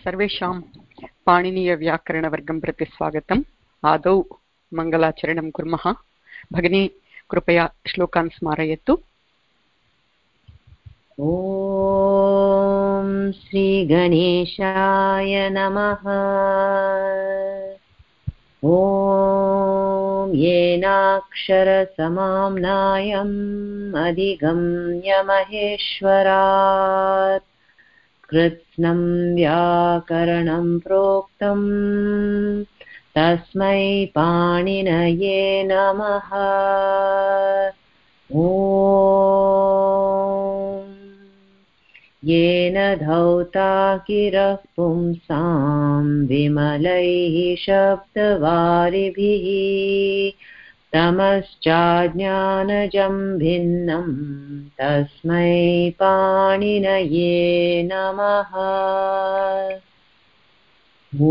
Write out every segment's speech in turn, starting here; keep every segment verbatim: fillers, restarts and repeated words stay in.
सर्वेषां पाणिनीयव्याकरणवर्गं प्रति स्वागतम्। आदौ मङ्गलाचरणं कुर्मः। भगिनी कृपया श्लोकान् स्मारयतु। ॐ श्रीगणेशाय नमः। ॐ येनाक्षरसमाम्नायम् अधिगम्य महेश्वरात् कृत्स्नं व्याकरणं प्रोक्तम् तस्मै पाणिनये नमः। ॐ येन धौता गिरः पुंसां विमलैः शब्दवारिभिः तमश्चाज्ञानजं भिन्नं तस्मै पाणिनये नमः। ॐ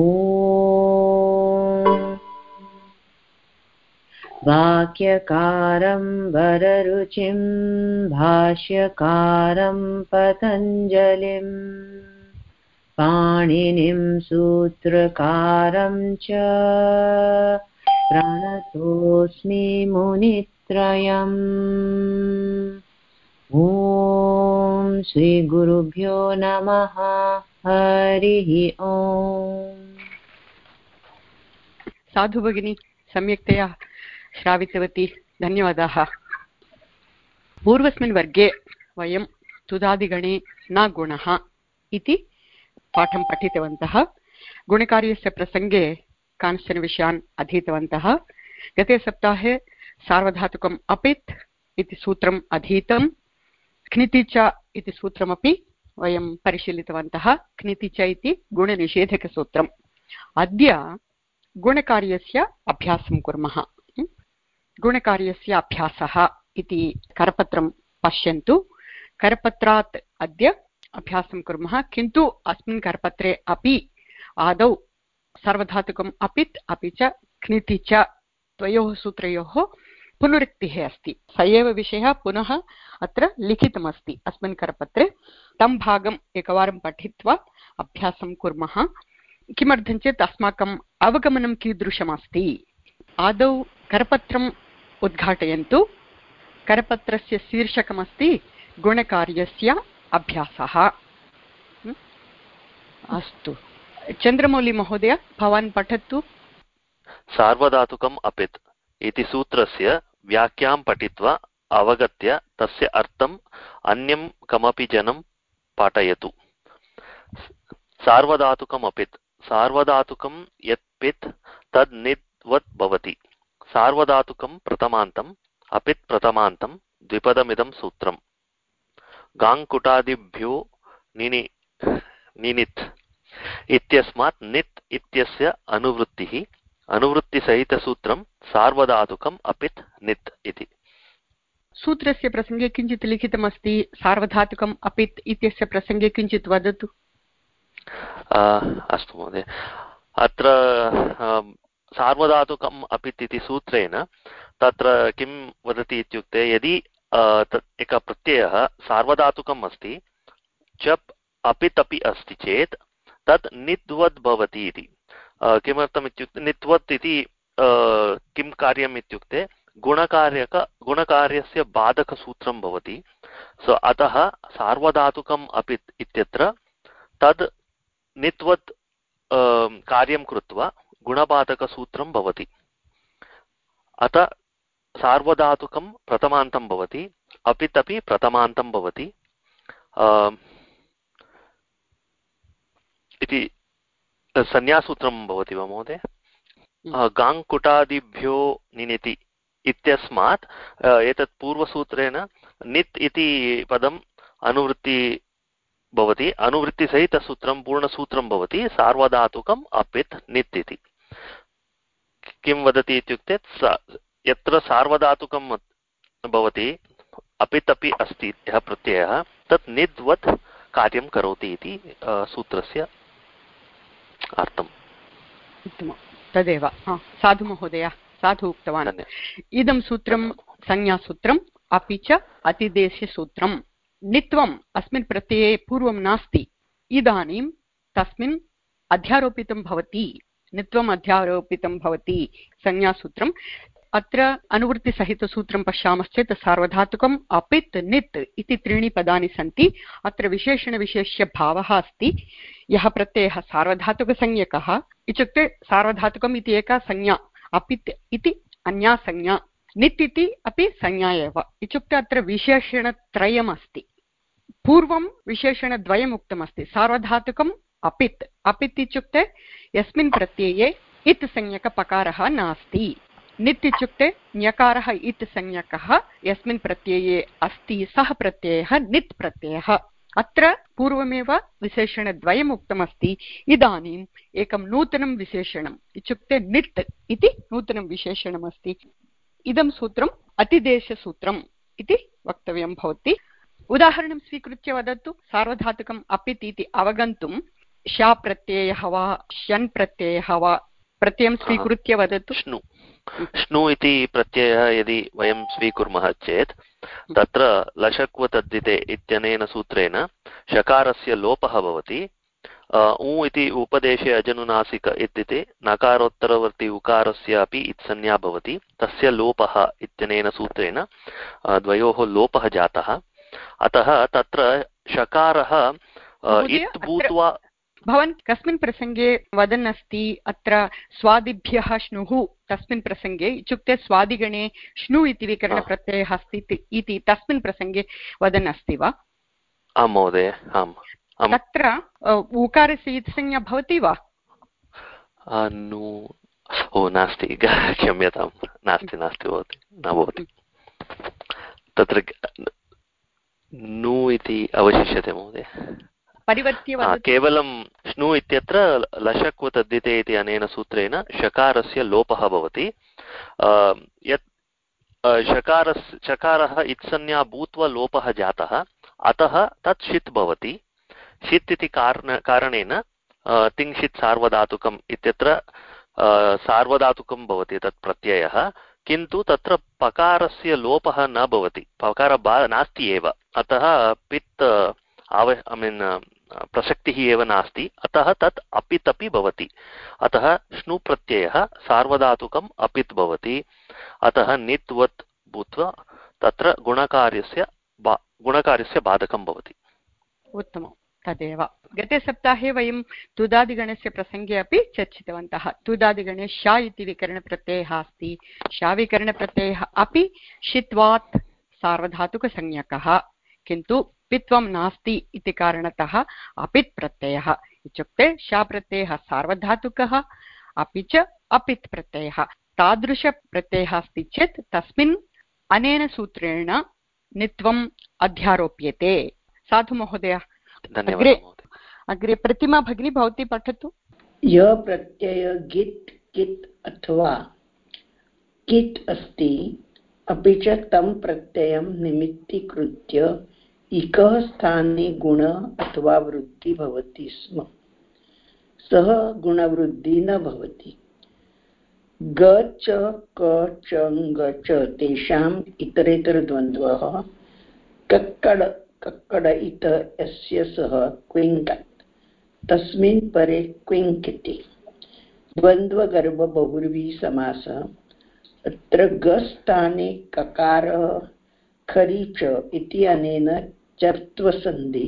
वाक्यकारं वररुचिं भाष्यकारं पतञ्जलिं पाणिनिं सूत्रकारं च प्रणतोऽस्मि मुनित्रयम्। ॐ श्रीगुरुभ्यो नमः। हरिः ओम्। साधु भगिनी सम्यक्तया श्रावितवती, धन्यवादाः। पूर्वस्मिन् वर्गे वयं तुदादिगणे न गुणः इति पाठं पठितवन्तः। गुणकार्यस्य प्रसङ्गे कांश्चन विषयान् अधीतवन्तः। गते सप्ताहे सार्वधातुकम् अपित् इति सूत्रम् अधीतं। क्निति च इति सूत्रमपि वयं परिशीलितवन्तः। क्निति च इति गुणनिषेधकसूत्रम्। अद्य गुणकार्यस्य अभ्यासं कुर्मः। गुणकार्यस्य अभ्यासः इति करपत्रं पश्यन्तु। करपत्रात् अद्य अभ्यासं कुर्मः, किन्तु अस्मिन् करपत्रे अपि आदौ सार्वधातुकम् अपित् अपि च क्निति च द्वयोः सूत्रयोः पुनरुक्तिः अस्ति। स एव विषयः पुनः अत्र लिखितमस्ति अस्मिन् करपत्रे। तं भागम् एकवारं पठित्वा अभ्यासं कुर्मः। किमर्थं चेत् अस्माकम् अवगमनं कीदृशमस्ति। आदौ करपत्रम् उद्घाटयन्तु। करपत्रस्य शीर्षकमस्ति गुणकार्यस्य अभ्यासः। अस्तु, चन्द्रमौली महोदय, भवान् पठतु। सार्वधातुकम् अपित् इति सूत्रस्य व्याख्यां पठित्वा अवगत्य तस्य अर्थम् अन्यं कमपि जनं पाठयतु। सार्वधातुकम् अपित् सार्वधातुकं यत् पित् तद् नित्वत् भवति। सार्वधातुकं प्रथमान्तम् अपित् प्रथमान्तं द्विपदमिदं सूत्रम्। गाङ्कुटादिभ्यो निनि निनित् इत्यस्मात् नित् इत्यस्य अनुवृत्तिः। अनुवृत्तिसहितसूत्रं सार्वधातुकम् अपित् नित् इति। सूत्रस्य प्रसङ्गे किञ्चित् लिखितमस्ति। सार्वधातुकम् अपित् इत्यस्य प्रसङ्गे किञ्चित् वदतु। अस्तु महोदय, अत्र सार्वधातुकम् अपित् इति सूत्रेण तत्र किं वदति इत्युक्ते, यदि एकः प्रत्ययः सार्वधातुकम् अस्ति, चप् अपित् अपि अस्ति चेत् तत् नित्वद् भवति इति। किमर्थम् इत्युक्ते नित्वत् इति किं कार्यम् इत्युक्ते गुणकार्यक गुणकार्यस्य बाधकसूत्रं भवति। सो अतः सार्वधातुकम् अपित् इत्यत्र तद् नित्वत् कार्यं कृत्वा गुणबाधकसूत्रं भवति। अतः सार्वधातुकं प्रथमान्तं भवति, अपित् अपि प्रथमान्तं भवति इति संज्ञासूत्रं भवति वा महोदय? गाङ्कुटादिभ्यो निनिति इत्यस्मात् एतत् पूर्वसूत्रेण नित् इति पदम् अनुवृत्ति भवति। अनुवृत्तिसहितसूत्रं पूर्णसूत्रं भवति सार्वधातुकम् अपित् नित् इति। किं वदति इत्युक्ते, यत्र सार्वधातुकं भवति अपित् अपि अस्ति यः प्रत्ययः, तत् निद्वत् कार्यं करोति इति सूत्रस्य अर्थम्। उत्तमं, तदेव साधु महोदय साधु उक्तवान्। इदं सूत्रं संज्ञासूत्रम् अपि च अतिदेशसूत्रं। नित्वम् अस्मिन् प्रत्यये पूर्वं नास्ति, इदानीं तस्मिन् अध्यारोपितं भवति, नित्वम् अध्यारोपितं भवति संज्ञासूत्रम्। अत्र अनुवृत्तिसहितसूत्रं पश्यामश्चेत् सार्वधातुकम् अपित् नित् इति त्रीणि पदानि सन्ति। अत्र विशेषणविशेष्यभावः अस्ति। यः प्रत्ययः सार्वधातुकसंज्ञकः इत्युक्ते सार्वधातुकम् इति एका संज्ञा, अपित् इति अन्या संज्ञा, नित् इति अपि संज्ञा एव, इत्युक्ते अत्र विशेषणत्रयम् अस्ति। पूर्वं विशेषणद्वयम् उक्तमस्ति, सार्वधातुकम् अपित्। अपित् इत्युक्ते यस्मिन् प्रत्यये इत् संज्ञकपकारः नास्ति। नित् इत्युक्ते ञकारः इत् संज्ञकः यस्मिन् प्रत्यये अस्ति, सः प्रत्ययः नित् प्रत्ययः। अत्र पूर्वमेव विशेषणद्वयम् उक्तमस्ति। इदानीम् एकं नूतनं विशेषणम् इत्युक्ते नित् इति नूतनं विशेषणमस्ति। इदं सूत्रम् अतिदेशसूत्रम् इति वक्तव्यं भवति। उदाहरणं स्वीकृत्य वदतु। सार्वधातुकम् अपित् इति अवगन्तुं शा प्रत्ययः वा शन् प्रत्ययः वा प्रत्ययं स्वीकृत्य वदतु। श्नु श्नु इति प्रत्ययः यदि वयं स्वीकुर्मः चेत् तत्र लशक्व तद्धिते इत्यनेन सूत्रेण शकारस्य लोपः भवति। उ इति उपदेशे अजनुनासिक इत्युक्ते नकारोत्तरवर्ति उकारस्य अपि इत्संज्ञा भवति, तस्य लोपः इत्यनेन सूत्रेण द्वयोः लोपः जातः। अतः तत्र शकारः इत् भूत्वा। भवान् कस्मिन् प्रसङ्गे वदन् अस्ति? अत्र स्वादिभ्यः श्नुः तस्मिन् प्रसङ्गे इत्युक्ते स्वादिगणे श्नु इति विकरणप्रत्ययः अस्ति इति तस्मिन् प्रसङ्गे वदन् अस्ति वा? आं महोदय, आम्। तत्र उकारस्य इत्संज्ञा भवति वा? नु ओ नास्ति, क्षम्यतां, नास्ति नास्ति भवति, न भवति। तत्र नु इति अवशिष्यते महोदय। परिवर्त्य केवलं श्नु इत्यत्र लशक्व तद्धिते इति अनेन सूत्रेण शकारस्य लोपः भवति। यत् शकारस्य शकारः इत्संज्ञा भूत्वा लोपः जातः, अतः तत् षित् भवति। षित् इति कारण कारणेन तिङ्षित् सार्वधातुकम् इत्यत्र सार्वधातुकं भवति तत् प्रत्ययः, किन्तु तत्र पकारस्य लोपः न भवति, पकार नास्ति एव। अतः पित् आव ऐ मीन् प्रसक्तिः एव नास्ति, अतः तत् अपित् अपि भवति। अतः श्नु प्रत्ययः सार्वधातुकम् अपित् भवति। अतः नित्वत् भूत्वा तत्र गुणकार्यस्य बा गुणकार्यस्य बाधकं भवति। उत्तमं, तदेव गते सप्ताहे वयं तुदादिगणस्य प्रसङ्गे अपि चर्चितवन्तः। तुदादिगणे शा इति विकरणप्रत्ययः अस्ति। शा विकरणप्रत्ययः अपि षित्वात् सार्वधातुकसंज्ञकः, किन्तु पित्वं नास्ति इति कारणतः अपित् प्रत्ययः इत्युक्ते शा प्रत्ययः सार्वधातुकः अपि च अपित् प्रत्ययः। तादृशप्रत्ययः अस्ति चेत् तस्मिन् अनेन सूत्रेण नित्वम् अध्यारोप्यते। साधु महोदय, अग्रे अग्रे प्रतिमा भगिनी भवती पठतु। य प्रत्यय गित् कित् अथवा कित् अस्ति, अपि च तं प्रत्ययं निमित्तीकृत्य इकः स्थाने गुण अथवा वृद्धि भवति स्म, सः गुणवृद्धि न भवति। ग च क च ङ च तेषाम् इतरेतरद्वन्द्वः कक्कड कक्कड इत यस्य सः क्विङ्कत्, तस्मिन् परे क्विङ्किति। द्वन्द्वगर्भ बहुव्रीहि समासः। अत्र ग स्थाने ककारः खरि च इति अनेन चर्त्वसन्धि।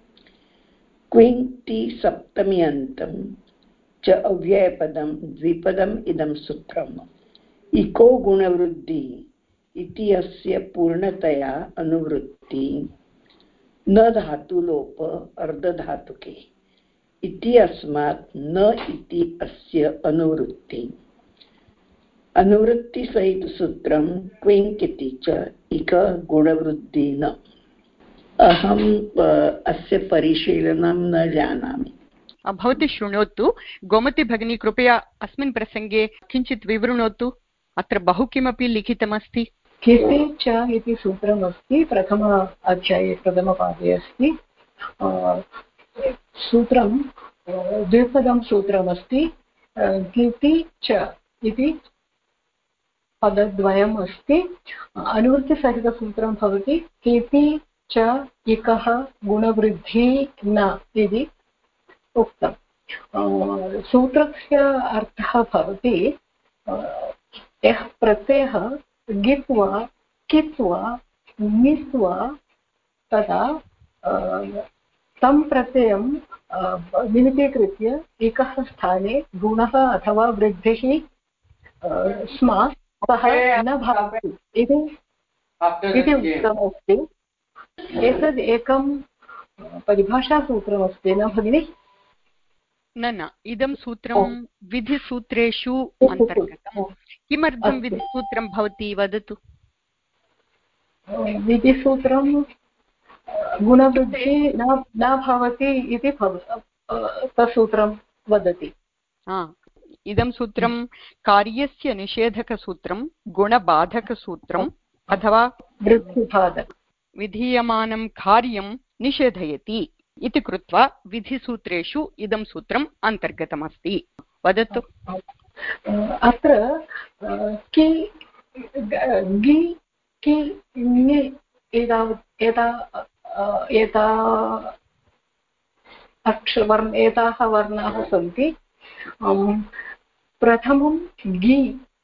क्विङ्क्ति सप्तमी अन्तं च अव्ययपदं द्विपदम् इदं सूत्रम्। इको गुणवृद्धि इति अस्य पूर्णतया अनुवृत्ति, न धातुलोप अर्धधातुके इति अस्मात् न इति अस्य अनुवृत्ति। अनुवृत्ति सहित सूत्रं क्विङ्किति च इक गुणवृद्धि न। अहम् अस्य परिशीलनं न जानामि। भवती शृणोतु। गोमती भगिनी कृपया अस्मिन् प्रसङ्गे किञ्चित् विवृणोतु। अत्र बहु किमपि लिखितमस्ति। किति च इति सूत्रमस्ति, प्रथम अध्याये प्रथमपादे अस्ति। सूत्रं द्विपदं सूत्रमस्ति। किति च इति पदद्वयम् अस्ति। अनुवृत्तिसहितसूत्रं भवति किति च इकः गुणवृद्धि न इति उक्तम्। सूत्रस्य अर्थः भवति यः प्रत्ययः गित् वा कित् वा निस् वा तदा तं प्रत्ययं निमितीकृत्य एकः स्थाने गुणः अथवा वृद्धिः स्म सः न भवति इति उक्तमस्ति। एतद् एकं परिभाषासूत्रमस्ति न भगिनि? न न इदं सूत्रं विधिसूत्रेषु अन्तर्गतं। किमर्थं विधिसूत्रं भवति वदतु। विधिसूत्रं गुणवृद्धिः न न भवति इति तत्सूत्रं वदति। इदं सूत्रं कार्यस्य निषेधकसूत्रं गुणबाधकसूत्रम् अथवा वृद्धिबाधक विधीयमानं कार्यं निषेधयति इति कृत्वा विधिसूत्रेषु इदं सूत्रम् अन्तर्गतमस्ति। वदतु। अत्र कि गि कि ङि एतावत् एता एता अक्षवर्ण एताः वर्णाः सन्ति। प्रथमं गि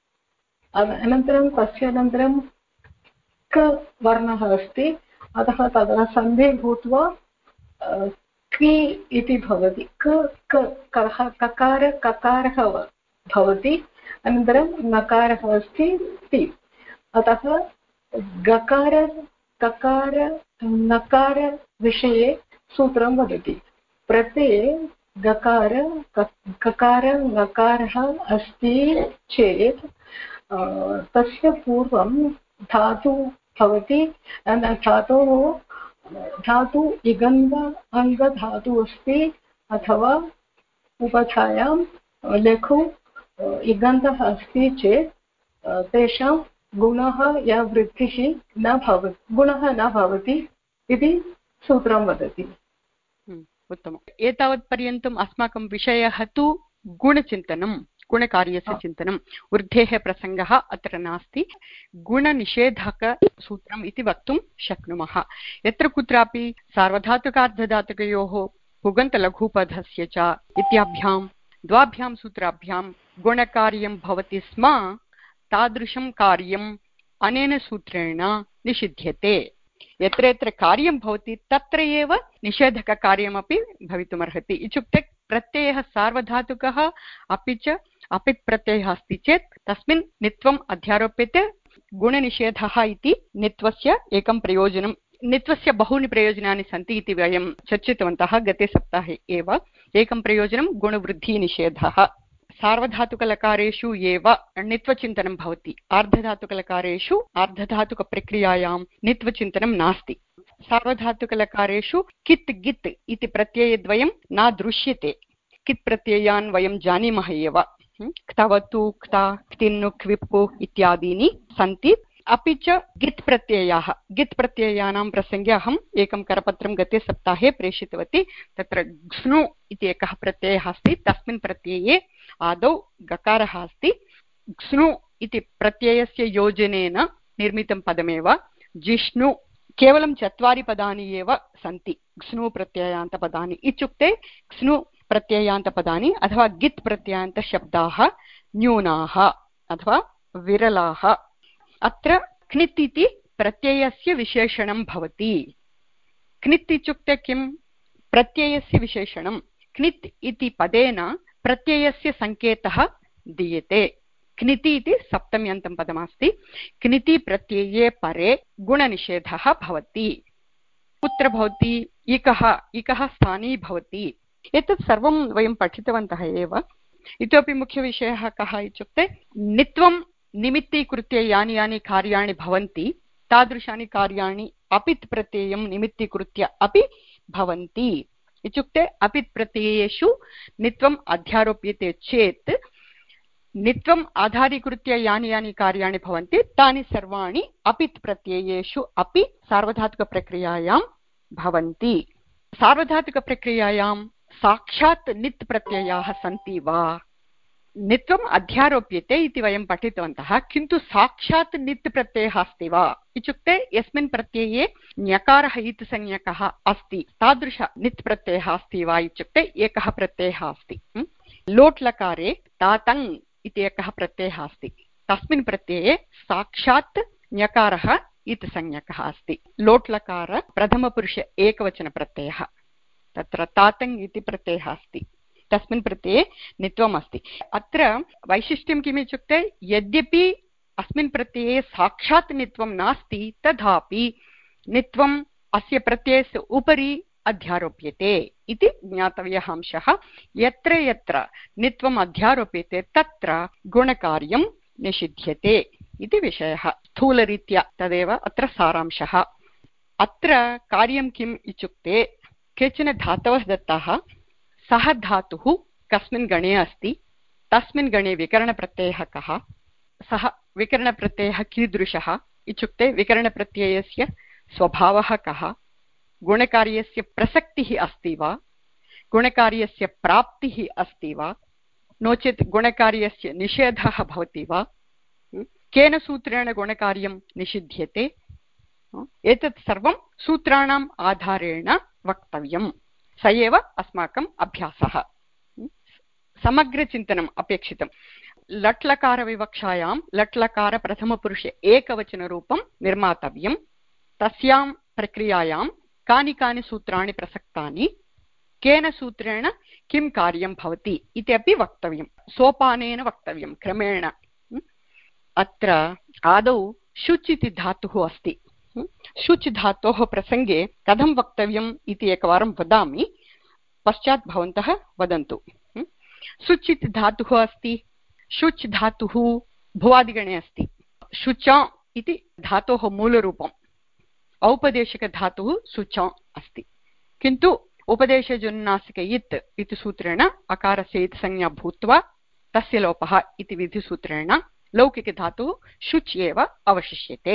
अनन्तरं तस्य अनन्तरं क वर्णः अस्ति, अतः तदा सन्धि भूत्वा कि इति भवति। क कः ककार ककारः भवति, अनन्तरं नकारः अस्ति ति। अतः गकार ककार नकार विषये सूत्रं वदति। प्रत्यये गकार ककार नकारः अस्ति चेत् तस्य पूर्वं धातु भवति। धातोः धातु इगन्ध अङ्गधातु अस्ति अथवा उपधायां लघु इगन्धः अस्ति चेत् तेषां गुणः या वृद्धिः न भवति गुणः न भवति इति सूत्रं वदति। उत्तमम्। एतावत्पर्यन्तम् अस्माकं विषयः तु गुणचिन्तनं, गुणकार्यस्य चिन्तनं। वृद्धेः प्रसङ्गः अत्र नास्ति। गुणनिषेधकसूत्रम् इति वक्तुं शक्नुमः। यत्र कुत्रापि सार्वधातुकार्धधातुकयोः पुगन्तलघुपधस्य च इत्याभ्यां द्वाभ्यां सूत्राभ्यां गुणकार्यं भवति स्म, तादृशं कार्यम् अनेन सूत्रेण निषिध्यते। यत्र यत्र कार्यं भवति तत्र एव निषेधककार्यमपि भवितुमर्हति। इत्युक्ते प्रत्ययः सार्वधातुकः अपि च अपित् प्रत्ययः अस्ति चेत् तस्मिन् नित्वम् अध्यारोप्यते। गुणनिषेधः इति नित्वस्य एकं प्रयोजनं। नित्वस्य बहूनि प्रयोजनानि सन्ति इति वयं चर्चितवन्तः गते सप्ताहे एव। एकं प्रयोजनं गुणवृद्धिनिषेधः। सार्वधातुकलकारेषु एव नित्वचिन्तनं भवति। आर्धधातुकलकारेषु आर्धधातुकप्रक्रियायां नित्वचिन्तनं नास्ति। सार्वधातुकलकारेषु कित् गित् इति प्रत्ययद्वयं न दृश्यते। कित् प्रत्ययान् वयं जानीमः एव। क्तवतु क्ता क्तिन्नु क्विप्पु इत्यादीनि सन्ति। अपि च गित् प्रत्ययाः गित् प्रत्ययानां प्रसङ्गे अहम् एकं करपत्रं गते सप्ताहे प्रेषितवती। तत्र घ्नु इति एकः प्रत्ययः अस्ति। तस्मिन् प्रत्यये आदौ गकारः अस्ति। घ्नु इति प्रत्ययस्य योजनेन निर्मितं पदमेव जिष्णु। केवलं चत्वारि पदानि एव सन्ति घ्नु प्रत्ययान्तपदानि। इत्युक्ते घ्नु प्रत्ययान्तपदानि अथवा गित् प्रत्ययान्तशब्दाः न्यूनाः अथवा विरलाः। अत्र क्नित् इति प्रत्ययस्य विशेषणं भवति। क्नित् इत्युक्ते किं? प्रत्ययस्य विशेषणं। क्नित् इति पदेन प्रत्ययस्य सङ्केतः दीयते। क्निति इति सप्तम्यन्तं पदमस्ति। क्निति प्रत्यये परे गुणनिषेधः भवति। कुत्र भवति? इकः इकः स्थानी भवति। एतत् सर्वं वयं पठितवन्तः एव। इतोपि मुख्यविषयः कः इत्युक्ते नित्वं निमित्तीकृत्य यानि यानि कार्याणि भवन्ति तादृशानि कार्याणि अपित् प्रत्ययं निमित्तीकृत्य अपि भवन्ति। इत्युक्ते अपित् प्रत्ययेषु नित्वम् अध्यारोप्यते चेत् नित्वम् आधारीकृत्य यानि यानि कार्याणि भवन्ति तानि सर्वाणि अपित् प्रत्ययेषु अपि सार्वधातुकप्रक्रियायां भवन्ति। सार्वधातुकप्रक्रियायां साक्षात् नित् प्रत्ययाः सन्ति वा? नित्वम् अध्यारोप्यते इति वयं पठितवन्तः, किन्तु साक्षात् नित् प्रत्ययः अस्ति वा? इत्युक्ते यस्मिन् प्रत्यये ञकारः इति संज्ञकः अस्ति तादृश नित् प्रत्ययः अस्ति वा इत्युक्ते एकः प्रत्ययः अस्ति। लोट् लकारे तातङ् इति एकः प्रत्ययः अस्ति, तस्मिन् प्रत्यये साक्षात् ञकारः इति संज्ञकः अस्ति। लोट् लकार प्रथमपुरुष एकवचनप्रत्ययः, तत्र तातङ् इति प्रत्ययः अस्ति, तस्मिन् प्रत्यये नित्वम् अस्ति। अत्र वैशिष्ट्यं किम् इत्युक्ते यद्यपि अस्मिन् प्रत्यये साक्षात् नित्वं नास्ति तथापि नित्वम् अस्य प्रत्ययस्य उपरि अध्यारोप्यते इति ज्ञातव्यः अंशः। यत्र यत्र नित्वम् अध्यारोप्यते तत्र गुणकार्यं निषिध्यते इति विषयः। स्थूलरीत्या तदेव अत्र सारांशः। अत्र कार्यं किम् इत्युक्ते केचन धातवः दत्ताः, सः धातुः कस्मिन् गणे अस्ति, तस्मिन् गणे विकरणप्रत्ययः कः, सः विकरणप्रत्ययः कीदृशः इत्युक्ते विकरणप्रत्ययस्य स्वभावः कः, गुणकार्यस्य प्रसक्तिः अस्ति वा, गुणकार्यस्य प्राप्तिः अस्ति वा, नो चेत् गुणकार्यस्य निषेधः भवति वा, केन सूत्रेण गुणकार्यं निषिध्यते, एतत् सर्वं सूत्राणाम् आधारेण वक्तव्यं। स एव अस्माकम् अभ्यासः। समग्रचिन्तनम् अपेक्षितं। लट्लकारविवक्षायां लट्लकार प्रथमपुरुषे एकवचनरूपं निर्मातव्यं। तस्यां प्रक्रियायां कानि कानि सूत्राणि प्रसक्तानि, केन सूत्रेण किं कार्यं भवति इति अपि वक्तव्यं, सोपानेन वक्तव्यं, क्रमेण। अत्र आदौ शुच् इति धातुः अस्ति। शुच् धातोः प्रसङ्गे कथं वक्तव्यम् इति एकवारं वदामि, पश्चात् भवन्तः वदन्तु। शुच् इति धातुः अस्ति। शुच् धातुः भुवादिगणे अस्ति। शुचा इति धातोः मूलरूपम्, औपदेशिकधातुः शुचा अस्ति, किन्तु उपदेशजनुनासिक इत् इति सूत्रेण अकारस्य इति संज्ञा भूत्वा तस्य लोपः इति विधिसूत्रेण लौकिकधातुः शुच् एव अवशिष्यते।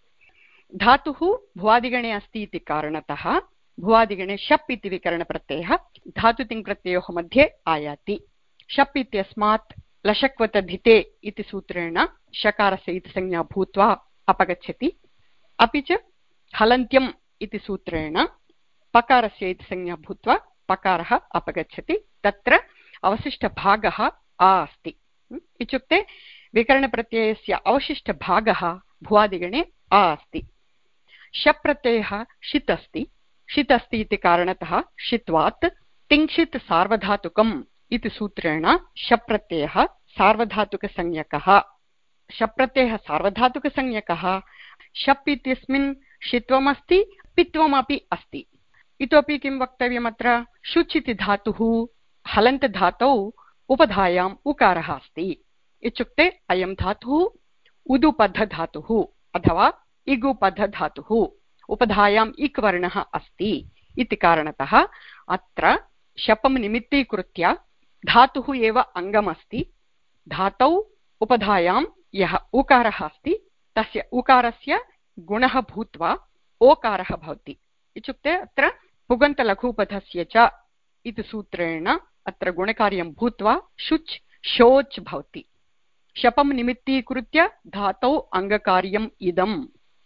धातुः भुवादिगणे अस्ति इति कारणतः भुवादिगणे शप् इति विकरणप्रत्ययः धातुतिङ्प्रत्ययोः मध्ये आयाति। शप् इत्यस्मात् लशक्वतधिते इति सूत्रेण शकारस्य इति संज्ञा भूत्वा अपगच्छति। अपि च हलन्त्यम् इति सूत्रेण पकारस्य इति संज्ञा भूत्वा पकारः अपगच्छति। तत्र अवशिष्टभागः आ अस्ति। इत्युक्ते विकरणप्रत्ययस्य अवशिष्टभागः भुवादिगणे आ अस्ति। शप् प्रत्ययः षित् अस्ति। षित् अस्ति इति कारणतः षित्वात् तिङ्क्षित् सार्वधातुकम् इति सूत्रेण शप् प्रत्ययः सार्वधातुकसंज्ञकः। शप् प्रत्ययः सार्वधातुकसंज्ञकः। शप् इत्यस्मिन् षित्वमस्ति, पित्वमपि अस्ति। इतोपि किं वक्तव्यम् अत्र, शुच् इति धातुः हलन्तधातौ उपधायाम् उकारः अस्ति। इत्युक्ते अयं धातुः उदुपद्धधातुः अथवा इगुपद्धधातुः, उपधायाम् इक् वर्णः अस्ति इति कारणतः अत्र शपं निमित्तीकृत्य धातुः एव अङ्गमस्ति। धातौ उपधायां यः उकारः अस्ति तस्य उकारस्य गुणः भूत्वा ओकारः भवति। इत्युक्ते अत्र पुगन्तलघुपथस्य च इति सूत्रेण अत्र गुणकार्यं भूत्वा शुच् शोच् भवति। शपं निमित्तीकृत्य धातौ अङ्गकार्यम् इदम्।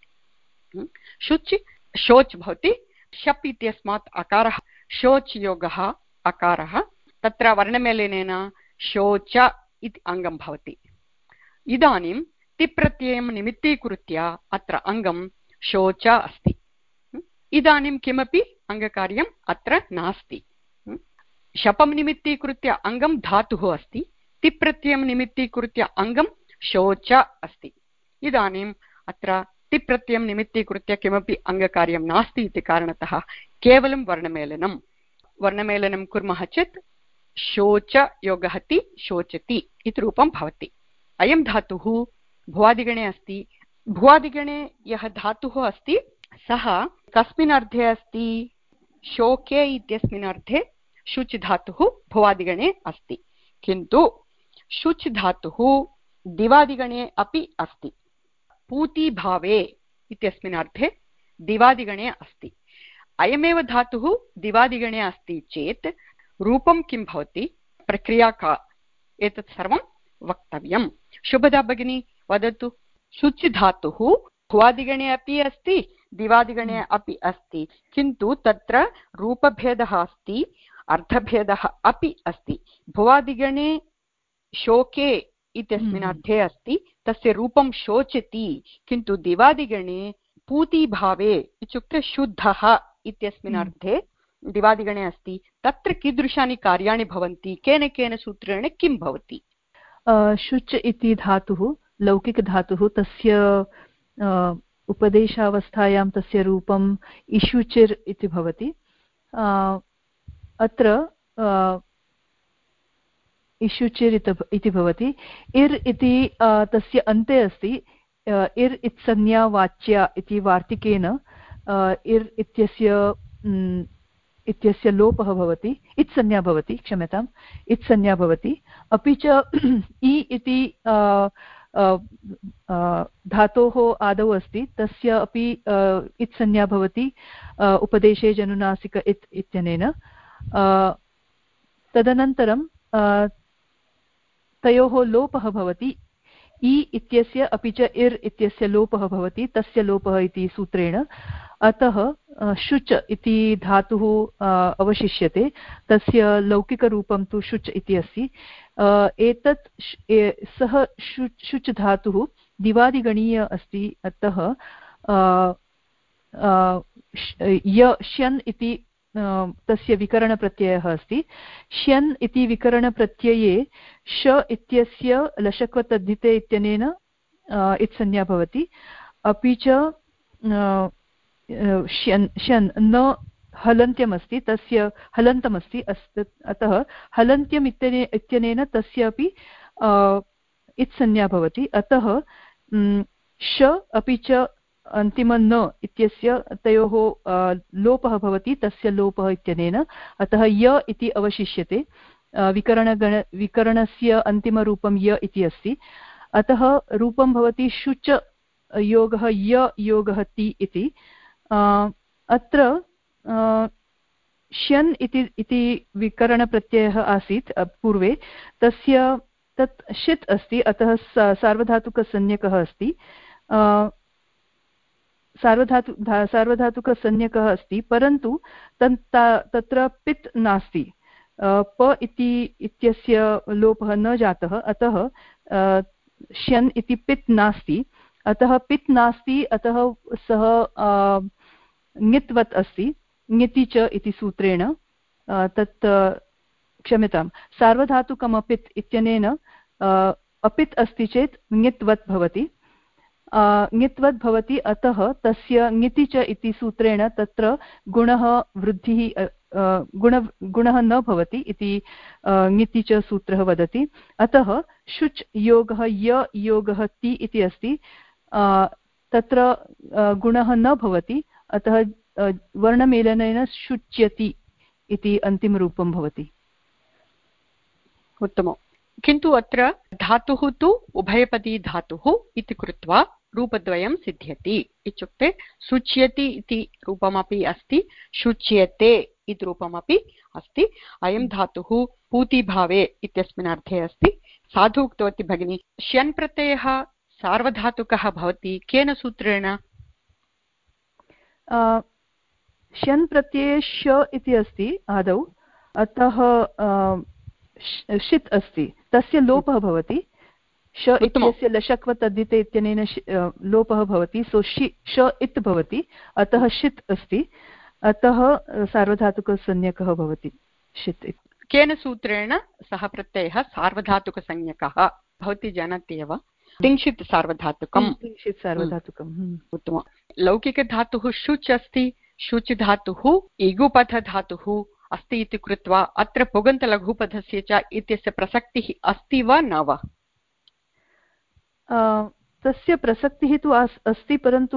शुच् शोच् भवति। शप् इत्यस्मात् अकारः शोच् योगः अकारः, तत्र वर्णमेलनेन शोच इति अङ्गं भवति। इदानीं तिप्रत्ययं निमित्तीकृत्य अत्र अङ्गं शोच अस्ति। इदानीं किमपि अङ्गकार्यम् अत्र नास्ति। शपं निमित्तीकृत्य अङ्गं धातुः अस्ति, तिप्रत्ययं निमित्तीकृत्य अङ्गं शोच अस्ति। इदानीम् अत्र तिप्रत्ययं निमित्तीकृत्य किमपि अङ्गकार्यं नास्ति इति कारणतः केवलं वर्णमेलनं वर्णमेलनं कुर्मः चेत् शोच योगहति शोचति इति रूपं भवति। अयं धातुः भुवादिगणे अस्ति। भुवादिगणे यः धातुः अस्ति सः कस्मिन् अर्थे अस्ति? शोके इत्यस्मिन् अर्थे शुच् धातुः भुवादिगणे अस्ति, किन्तु शुच् धातुः दिवादिगणे अपि अस्ति। पूतिभावे इत्यस्मिन् अर्थे दिवादिगणे अस्ति। अयमेव धातुः दिवादिगणे अस्ति चेत् रूपं किं भवति, प्रक्रिया का, एतत् सर्वं वक्तव्यं। शुभदा भगिनी वदतु। शुच् धातुः भुवादिगणे अपि अस्ति दिवादिगणे अपि अस्ति, किन्तु तत्र रूपभेदः अस्ति, अर्थभेदः अपि अस्ति। भुवादिगणे शोके इत्यस्मिन् अर्थे अस्ति, तस्य रूपं शोचति, किन्तु दिवादिगणे पूतिभावे इत्युक्ते शुद्धः इत्यस्मिन् अर्थे दिवादिगणे अस्ति। तत्र कीदृशानि कार्याणि भवन्ति, केन केन सूत्रेण किं भवति? शुच् इति धातुः लौकिकधातुः, तस्य उपदेशावस्थायां तस्य रूपम् इषुचिर् इति भवति। अत्र इषुचिर् इति भवति। इर् इति तस्य अन्ते अस्ति। इर् इत्संज्ञा वाच्या इति वार्तिकेन इर् इत्यस्य इत्यस्य लोपः भवति, इत्संज्ञा भवति, क्षम्यताम्, इत्संज्ञा भवति। अपि च इ इति धातोः आदौ अस्ति, तस्य अपि इत्संज्ञा भवति उपदेशे जनुनासिक इत् इत्यनेन। तदनन्तरं तयोः लोपः भवति, इ इत्यस्य अपि च इर् इत्यस्य लोपः भवति, तस्य लोपः इति सूत्रेण। अतः शुच् इति धातुः अवशिष्यते, तस्य लौकिकरूपं तु शुच् इति अस्ति। एतत् सः शुच् शुच् धातुः दिवादिगणीय अस्ति। अतः य श्यन् इति तस्य विकरणप्रत्ययः अस्ति। श्यन् इति विकरणप्रत्यये श इत्यस्य लशक्वतद्धिते इत्यनेन इत्संज्ञा भवति। अपि च श्यन् श्यन् न हलन्त्यमस्ति, तस्य हलन्तमस्ति अस्ति, अतः हलन्त्यम् इत्यने इत्यनेन तस्य अपि इत्संज्ञा भवति। अतः श अपि च अन्तिम न इत्यस्य तयोः लोपः भवति, तस्य लोपः इत्यनेन। अतः य इति अवशिष्यते। विकरणगण विकरणस्य अन्तिमरूपं य इति अस्ति। अतः रूपं भवति शुच योगः य योगः ति इति। अत्र श्यन् इति इति विकरणप्रत्ययः आसीत् पूर्वे, तस्य तत् षित् अस्ति, अतः सार्वधातुकसंज्ञकः अस्ति। सार्वधातु सार्वधातुकसंज्ञकः अस्ति, परन्तु तत्र पित् नास्ति, प इति इत्यस्य लोपः न जातः। अतः श्यन् इति पित् नास्ति। अतः पित् नास्ति, अतः सः ङित्वत् अस्ति, ङिति च इति सूत्रेण। तत् क्षम्यतां, सार्वधातुकमपित् इत्यनेन अपित् अस्ति चेत् ङित्वत् भवति, ङित्वत् भवति। अतः तस्य ङिति च इति सूत्रेण तत्र गुणः वृद्धिः गुण गुणः न भवति इति ङिति च सूत्रः वदति। अतः शुच् योगः य योगः ति इति अस्ति, तत्र गुणः न भवति, अतः वर्णमेलनेन शुच्यति इति अन्तिमरूपं भवति। उत्तमम्। किन्तु अत्र धातुः तु उभयपदी धातुः इति कृत्वा रूपद्वयं सिद्ध्यति। इत्युक्ते शुच्यति इति रूपमपि अस्ति, शुच्यते इति रूपमपि अस्ति। अयं धातुः पूतिभावे इत्यस्मिन् अर्थे अस्ति। साधु उक्तवती भगिनी, श्यन् प्रत्ययः सार्वधातुकः भवति केन सूत्रेण? श्यन् प्रत्यये श इति अस्ति आदौ, अतः षित् अस्ति, तस्य लोपः भवति। श इत्यस्य लशक्वतद्धिते इत्यनेन लोपः भवति, सो शि श इत् भवति, अतः षित् अस्ति, अतः सार्वधातुकसंज्ञकः भवति षित्। केन सूत्रेण सः प्रत्ययः सार्वधातुकसंज्ञकः? भवती जानाति एव, तिङ्क्षित् सार्वधातुकम्। तिङ्क्षित् सार्वधातुकम्। उत्तमम्। लौकिकधातुः शुच् अस्ति, शुच् धातुः इगुपथधातुः अस्ति इति कृत्वा अत्र पुगन्तलघुपथस्य च इत्यस्य प्रसक्तिः अस्ति वा न वा? तस्य प्रसक्तिः तु अस्ति, परन्तु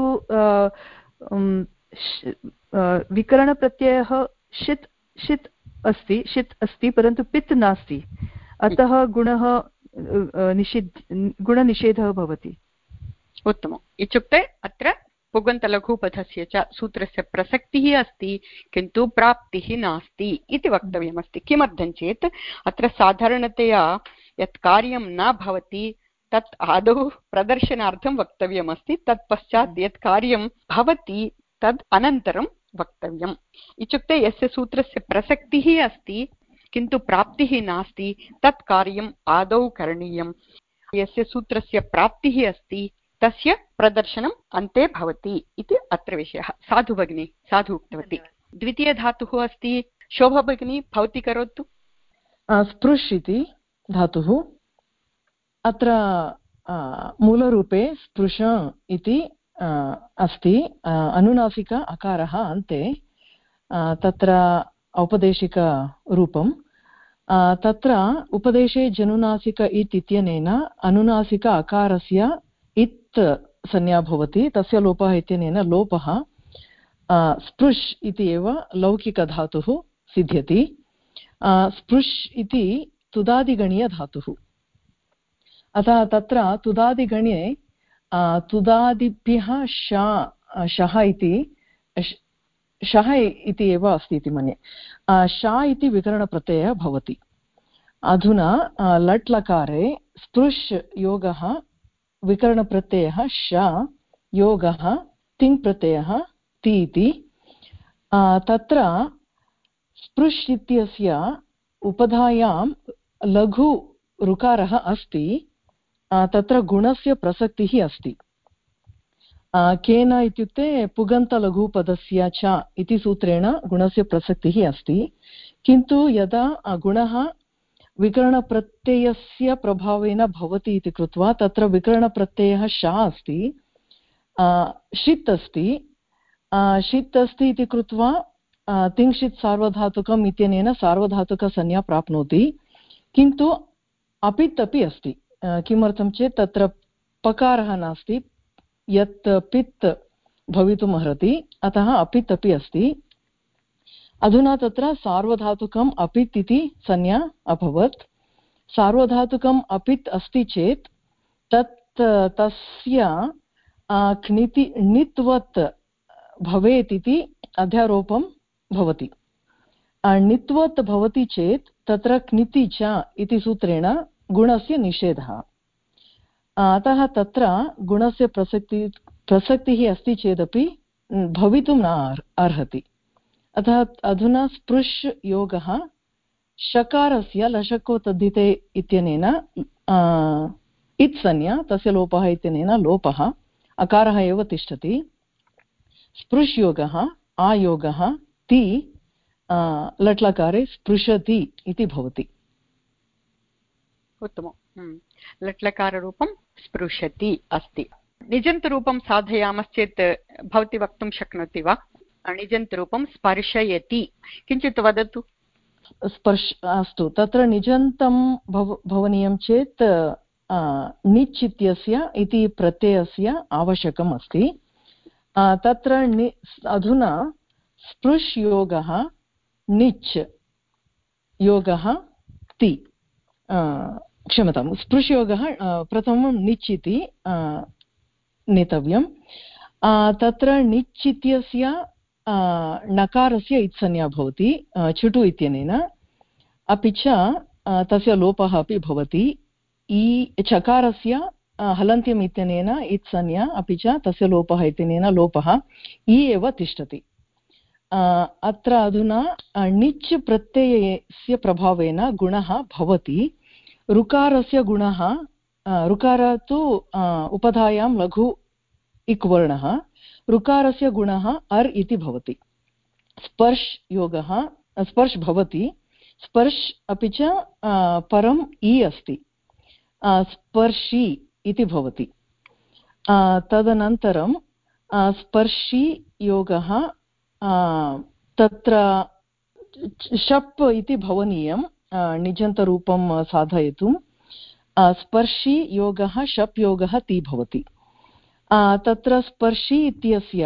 विकरणप्रत्ययः षित् षित् अस्ति षित् अस्ति परन्तु पित् नास्ति, अतः गुणः निषिद्ध गुणनिषेधः भवति। उत्तमम्। इत्युक्ते अत्र पुगन्तलघुपथस्य च सूत्रस्य प्रसक्तिः अस्ति, किन्तु प्राप्तिः नास्ति इति वक्तव्यमस्ति। किमर्थं चेत् अत्र साधारणतया यत् कार्यं न भवति तत् आदौ प्रदर्शनार्थं वक्तव्यमस्ति, तत्पश्चात् यत् कार्यं भवति तद् अनन्तरं वक्तव्यम्। इत्युक्ते यस्य सूत्रस्य प्रसक्तिः अस्ति किन्तु प्राप्तिः नास्ति तत् कार्यम् आदौ करणीयम्। यस्य सूत्रस्य प्राप्तिः अस्ति तस्य प्रदर्शनम् अन्ते भवति इति अत्र विषयः। साधु भगिनी, साधु उक्तवती। द्वितीयधातुः अस्ति शोभा भगिनी, भवती करोतु। स्पृश् इति धातुः अत्र मूलरूपे स्पृश इति अस्ति, अनुनासिक अकारः अन्ते, तत्र औपदेशिकरूपं। तत्र उपदेशे जनुनासिक इत् इत्यनेन अनुनासिक अकारस्य इत् संज्ञा भवति, तस्य लोपः इत्यनेन लोपः स्पृश् इति एव लौकिकधातुः सिद्ध्यति। स्पृश् इति तुदादिगणीयधातुः, अतः तत्र तुदादिगणे तुदादिभ्यः शा शः इति शः इति एव अस्ति इति मन्ये। शा इति विकरणप्रत्ययः भवति। अधुना लट् लकारे स्पृश् योगः विकरणप्रत्ययः श योगः तिङ् प्रत्ययः ति इति। तत्र स्पृश् इत्यस्य उपधायां लघु ऋकारः अस्ति, तत्र गुणस्य प्रसक्तिः अस्ति। केन इत्युक्ते पुगन्तलघुपदस्य च इति सूत्रेण गुणस्य प्रसक्तिः अस्ति, किन्तु यदा गुणः विकरणप्रत्ययस्य प्रभावेन भवति इति कृत्वा तत्र विकरणप्रत्ययः श अस्ति, षित् अस्ति, षित् अस्ति इति कृत्वा तिङ्क्षित् सार्वधातुकम् इत्यनेन सार्वधातुकसंज्ञा प्राप्नोति, किन्तु अपित् अपि अस्ति। किमर्थं चेत् तत्र पकारः नास्ति, यत् पित् भवितुम् अर्हति, अतः अपित् अपि अस्ति। अधुना तत्र सार्वधातुकम् अपित् इति संज्ञा अभवत्। सार्वधातुकम् अपित् अस्ति चेत् तत् तस्य क्निति णित्वत् भवेत् इति अध्यारोपं भवति। णित्वत् भवति चेत् तत्र क्निति च इति सूत्रेण गुणस्य निषेधः। अतः तत्र गुणस्य प्रसक्ति प्रसक्तिः अस्ति चेदपि भवितुं न अर्हति। अतः अधुना स्पृश् योगः शकारस्य लशको तद्धिते इत्यनेन इत् संज्ञा, तस्य लोपः इत्यनेन लोपः, अकारः एव तिष्ठति। स्पृश् योगः आयोगः ति लट्लकारे स्पृशति इति भवति। उत्तमम्। लट्लकाररूपं स्पृशति अस्ति। निजन्तरूपं साधयामश्चेत् भवती वक्तुं शक्नोति वा? निजन्तरूपं स्पर्शयति, किञ्चित् वदतु। स्पर्श अस्तु, तत्र निजन्तं भव भवनीयं चेत् निच् इत्यस्य इति प्रत्ययस्य आवश्यकम् अस्ति। तत्र नि अधुना स्पृश् योगः निच् योगः ति, क्षम्यतां, स्पृश् योगः प्रथमं निच् इति नेतव्यं। तत्र निच् इत्यस्य नकारस्य इत्संज्ञा भवति चुटु इत्यनेन, अपि च तस्य लोपः अपि भवति। इ चकारस्य हलन्त्यम् इत्यनेन इत्संज्ञा, अपि च तस्य लोपः इत्यनेन लोपः इ एव तिष्ठति। अत्र अधुना णिच् प्रत्ययस्य प्रभावेन गुणः भवति। ऋकारस्य गुणः, ऋकार तु उपधायां लघु इक् वर्णः, ऋकारस्य गुणः अर् इति भवति। स्पर्श योगः स्पर्श भवति, स्पर्श अपि च परम् इ अस्ति, स्पर्शी इति भवति। तदनन्तरं स्पर्शी योगः तत्र शप् इति भवनीयं निजन्तरूपं साधयितुं। स्पर्शी योगः शप् योगः ति भवति। तत्र स्पर्शी इत्यस्य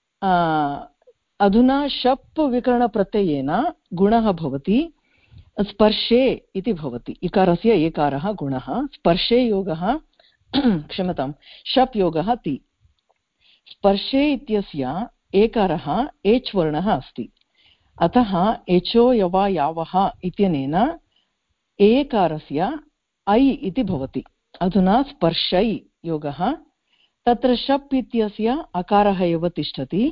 अधुना शप् विकरणप्रत्ययेन गुणः भवति, स्पर्शे इति भवति। इकारस्य एकारः गुणः, स्पर्शे योगः क्षम्यतां शप् योगः ति। स्पर्शे इत्यस्य एकारः एच् वर्णः अस्ति, अतः एचो यवा यावः इत्यनेन एकारस्य ऐ इति भवति। अधुना स्पर्शै योगः, तत्र शप् इत्यस्य अकारः एव तिष्ठति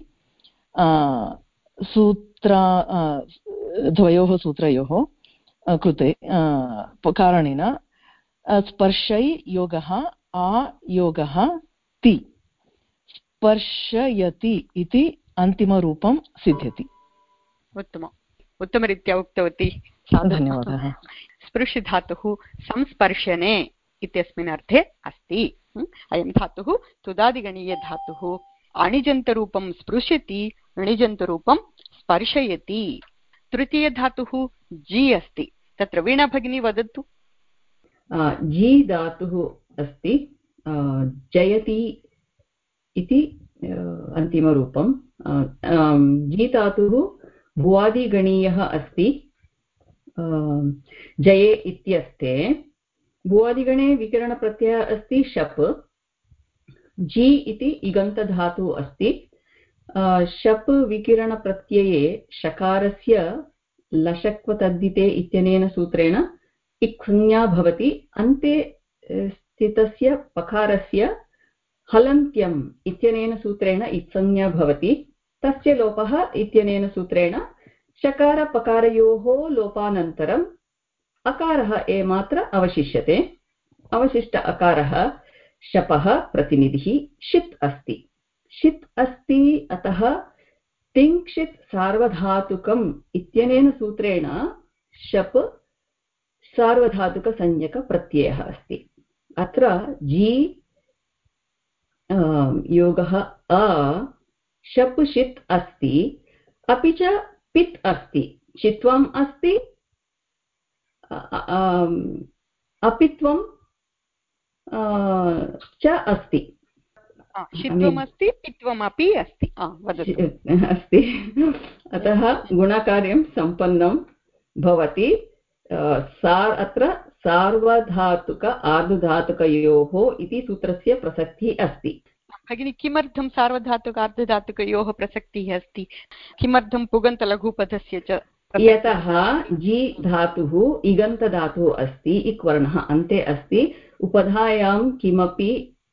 सूत्र द्वयोः सूत्रयोः कृते कारणेन स्पर्शै योगः आयोगः ति स्पर्शयति इति अन्तिमरूपं सिद्ध्यति। उत्तमम्, उत्तमरीत्या उक्तवती। धन्यवादः। स्पृश् धातुः संस्पर्शने इत्यस्मिन् अर्थे अस्ति। अयं धातुः तुदादिगणीयधातुः। अणिजन्तरूपं स्पृशति, णिजन्तरूपं स्पर्शयति। तृतीयधातुः जी अस्ति, तत्र वीणा भगिनी वदतु। जी धातुः अस्ति, जयति इति अन्तिमरूपं। जी धातुः भुवादिगणीयः अस्ति। जये इत्यस्ते भुवादिगणे विकरणप्रत्ययः अस्ति शप्। जी इति इगन्तधातुः अस्ति। शप् विकिरणप्रत्यये शकारस्य लशक्वतद्धिते इत्यनेन सूत्रेण इक् संज्ञा भवति। अन्ते स्थितस्य पकारस्य हलन्त्यम् इत्यनेन सूत्रेण इक् संज्ञा भवति। तस्य लोपः इत्यनेन सूत्रेण शकारपकारयोः लोपानन्तरम् अकारः एकमात्र अवशिष्यते। अवशिष्ट अकारः शपः प्रतिनिधिः षित् अस्ति। षित् अस्ति, अतः तिङ्क्षित् सार्वधातुकम् इत्यनेन सूत्रेण शप् सार्वधातुकसंज्ञकप्रत्ययः अस्ति। अत्र जी योगः अ शप् षित् अस्ति, अपि च पित् अस्ति, चित्वम् अस्ति, अपित्वं च अस्ति। शित्वमस्ति, पित्वमपि अस्ति अस्ति। अतः गुणकार्यं सम्पन्नं भवति। सार् अत्र सार्वधातुक आर्धधातुकयोः इति सूत्रस्य प्रसक्तिः अस्ति। भगिनी, किमर्थं सार्वधातुक आर्धधातुकयोः प्रसक्तिः अस्ति? किमर्थं पुगन्तलघुपदस्य च? यतः जी धातुः इगन्तधातुः अस्ति, इक् वर्णः अन्ते अस्ति, उपधायां किमपि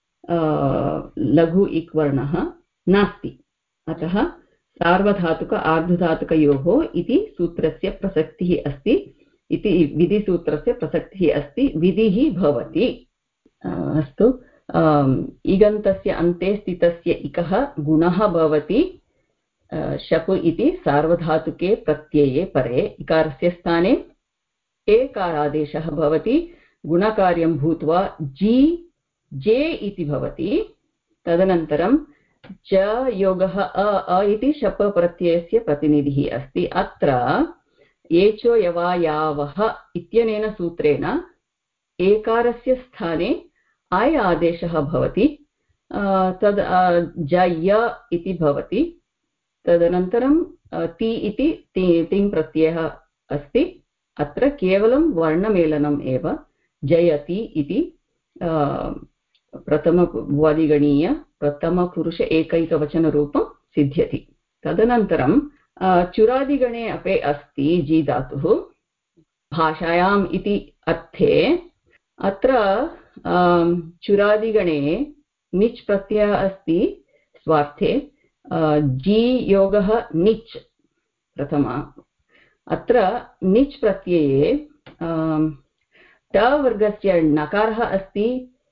लघु इक् वर्णः नास्ति। अतः सार्वधातुक आर्धधातुकयोः इति सूत्रस्य प्रसक्तिः अस्ति, इति विधिसूत्रस्य प्रसक्तिः अस्ति, विधिः भवति। अस्तु, इगन्तस्य अन्ते स्थितस्य इकः गुणः भवति शप् इति सार्वधातुके प्रत्यये परे इकारस्य स्थाने एकारादेशः भवति। गुणकार्यं भूत्वा जी जे इति भवति। तदनन्तरं च योगः अ अ इति शप् प्रत्ययस्य प्रतिनिधिः अस्ति। अत्र एचो यवायावः इत्यनेन सूत्रेण एकारस्य स्थाने आय आदेशः भवति। तद् जय इति भवति। तदनन्तरं ति इति तिङ् प्रत्ययः अस्ति। अत्र केवलं वर्णमेलनम् एव। जयति इति प्रथमभुवादिगणीय प्रथमपुरुष एकैकवचनरूपं सिद्ध्यति। तदनन्तरं चुरादिगणे अपि अस्ति जी धातुः भाषायाम् इति अर्थे। अत्र चुरादिगणे निच् प्रत्ययः अस्ति स्वार्थे। जी योगः निच् प्रथमा। अत्र निच् प्रत्यये ट वर्गस्य नकारः अस्ति।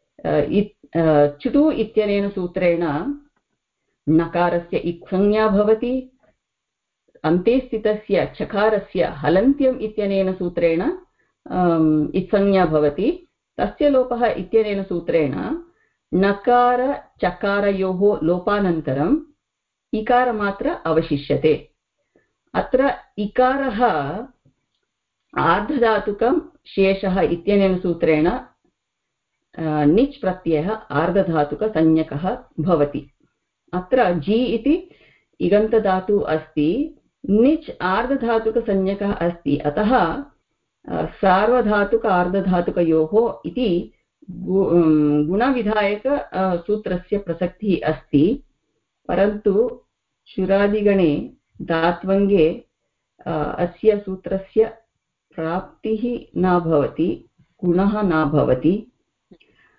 चुटु इत्यनेन सूत्रेण नकारस्य इक् संज्ञा भवति। अन्ते स्थितस्य चकारस्य हलन्त्यम् इत्यनेन सूत्रेण इक् संज्ञा भवति। तस्य लोपः इत्यनेन सूत्रेण नकार चकारयोः लोपानन्तरम् इकारमात्र अवशिष्यते। अत्र इकारः आर्धधातुकं शेषः इत्यनेन सूत्रेण निच् प्रत्ययः आर्धधातुकसंज्ञकः भवति। अत्र जी इति इगन्तधातुः अस्ति, निच् आर्धधातुकसंज्ञकः अस्ति। अतः सार्वधातुक आर्धधातुकयोः इति गुणविधायक सूत्रस्य प्रसक्तिः अस्ति। परन्तु चुरादिगणे धात्वङ्गे अस्य सूत्रस्य प्राप्तिः न भवति, गुणः न भवति।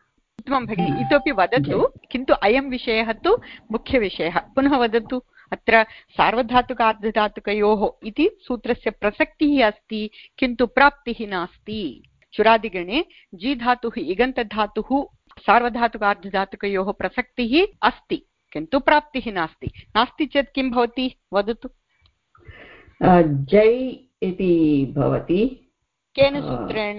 उत्तमं भगिनि, इतोपि वदतु, किन्तु अयं विषयः तु मुख्यविषयः। पुनः वदतु, अत्र सार्वधातुकार्धधातुकयोः इति सूत्रस्य प्रसक्तिः अस्ति, किन्तु प्राप्तिः नास्ति। चुरादिगणे जी धातुः इगन्तधातुः सार्वधातुकार्धधातुकयोः प्रसक्तिः अस्ति, किन्तु प्राप्तिः नास्ति। नास्ति चेत् किं भवति वदतु? जै इति भवति। केन सूत्रेण?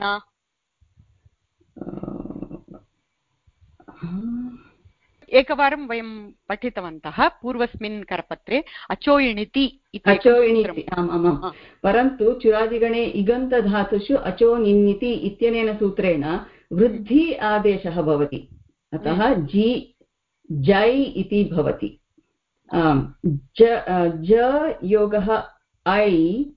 एकवारं वयं पठितवन्तः पूर्वस्मिन् करपत्रे अचोयिणिति इति। अचोयिणिति, आम् आम्। परन्तु चुरादिगणे इगन्तधातुषु अचोनिन्निति इत्यनेन सूत्रेण वृद्धि आदेशः भवति, अतः जी जै इति भवति। ज योगः ऐ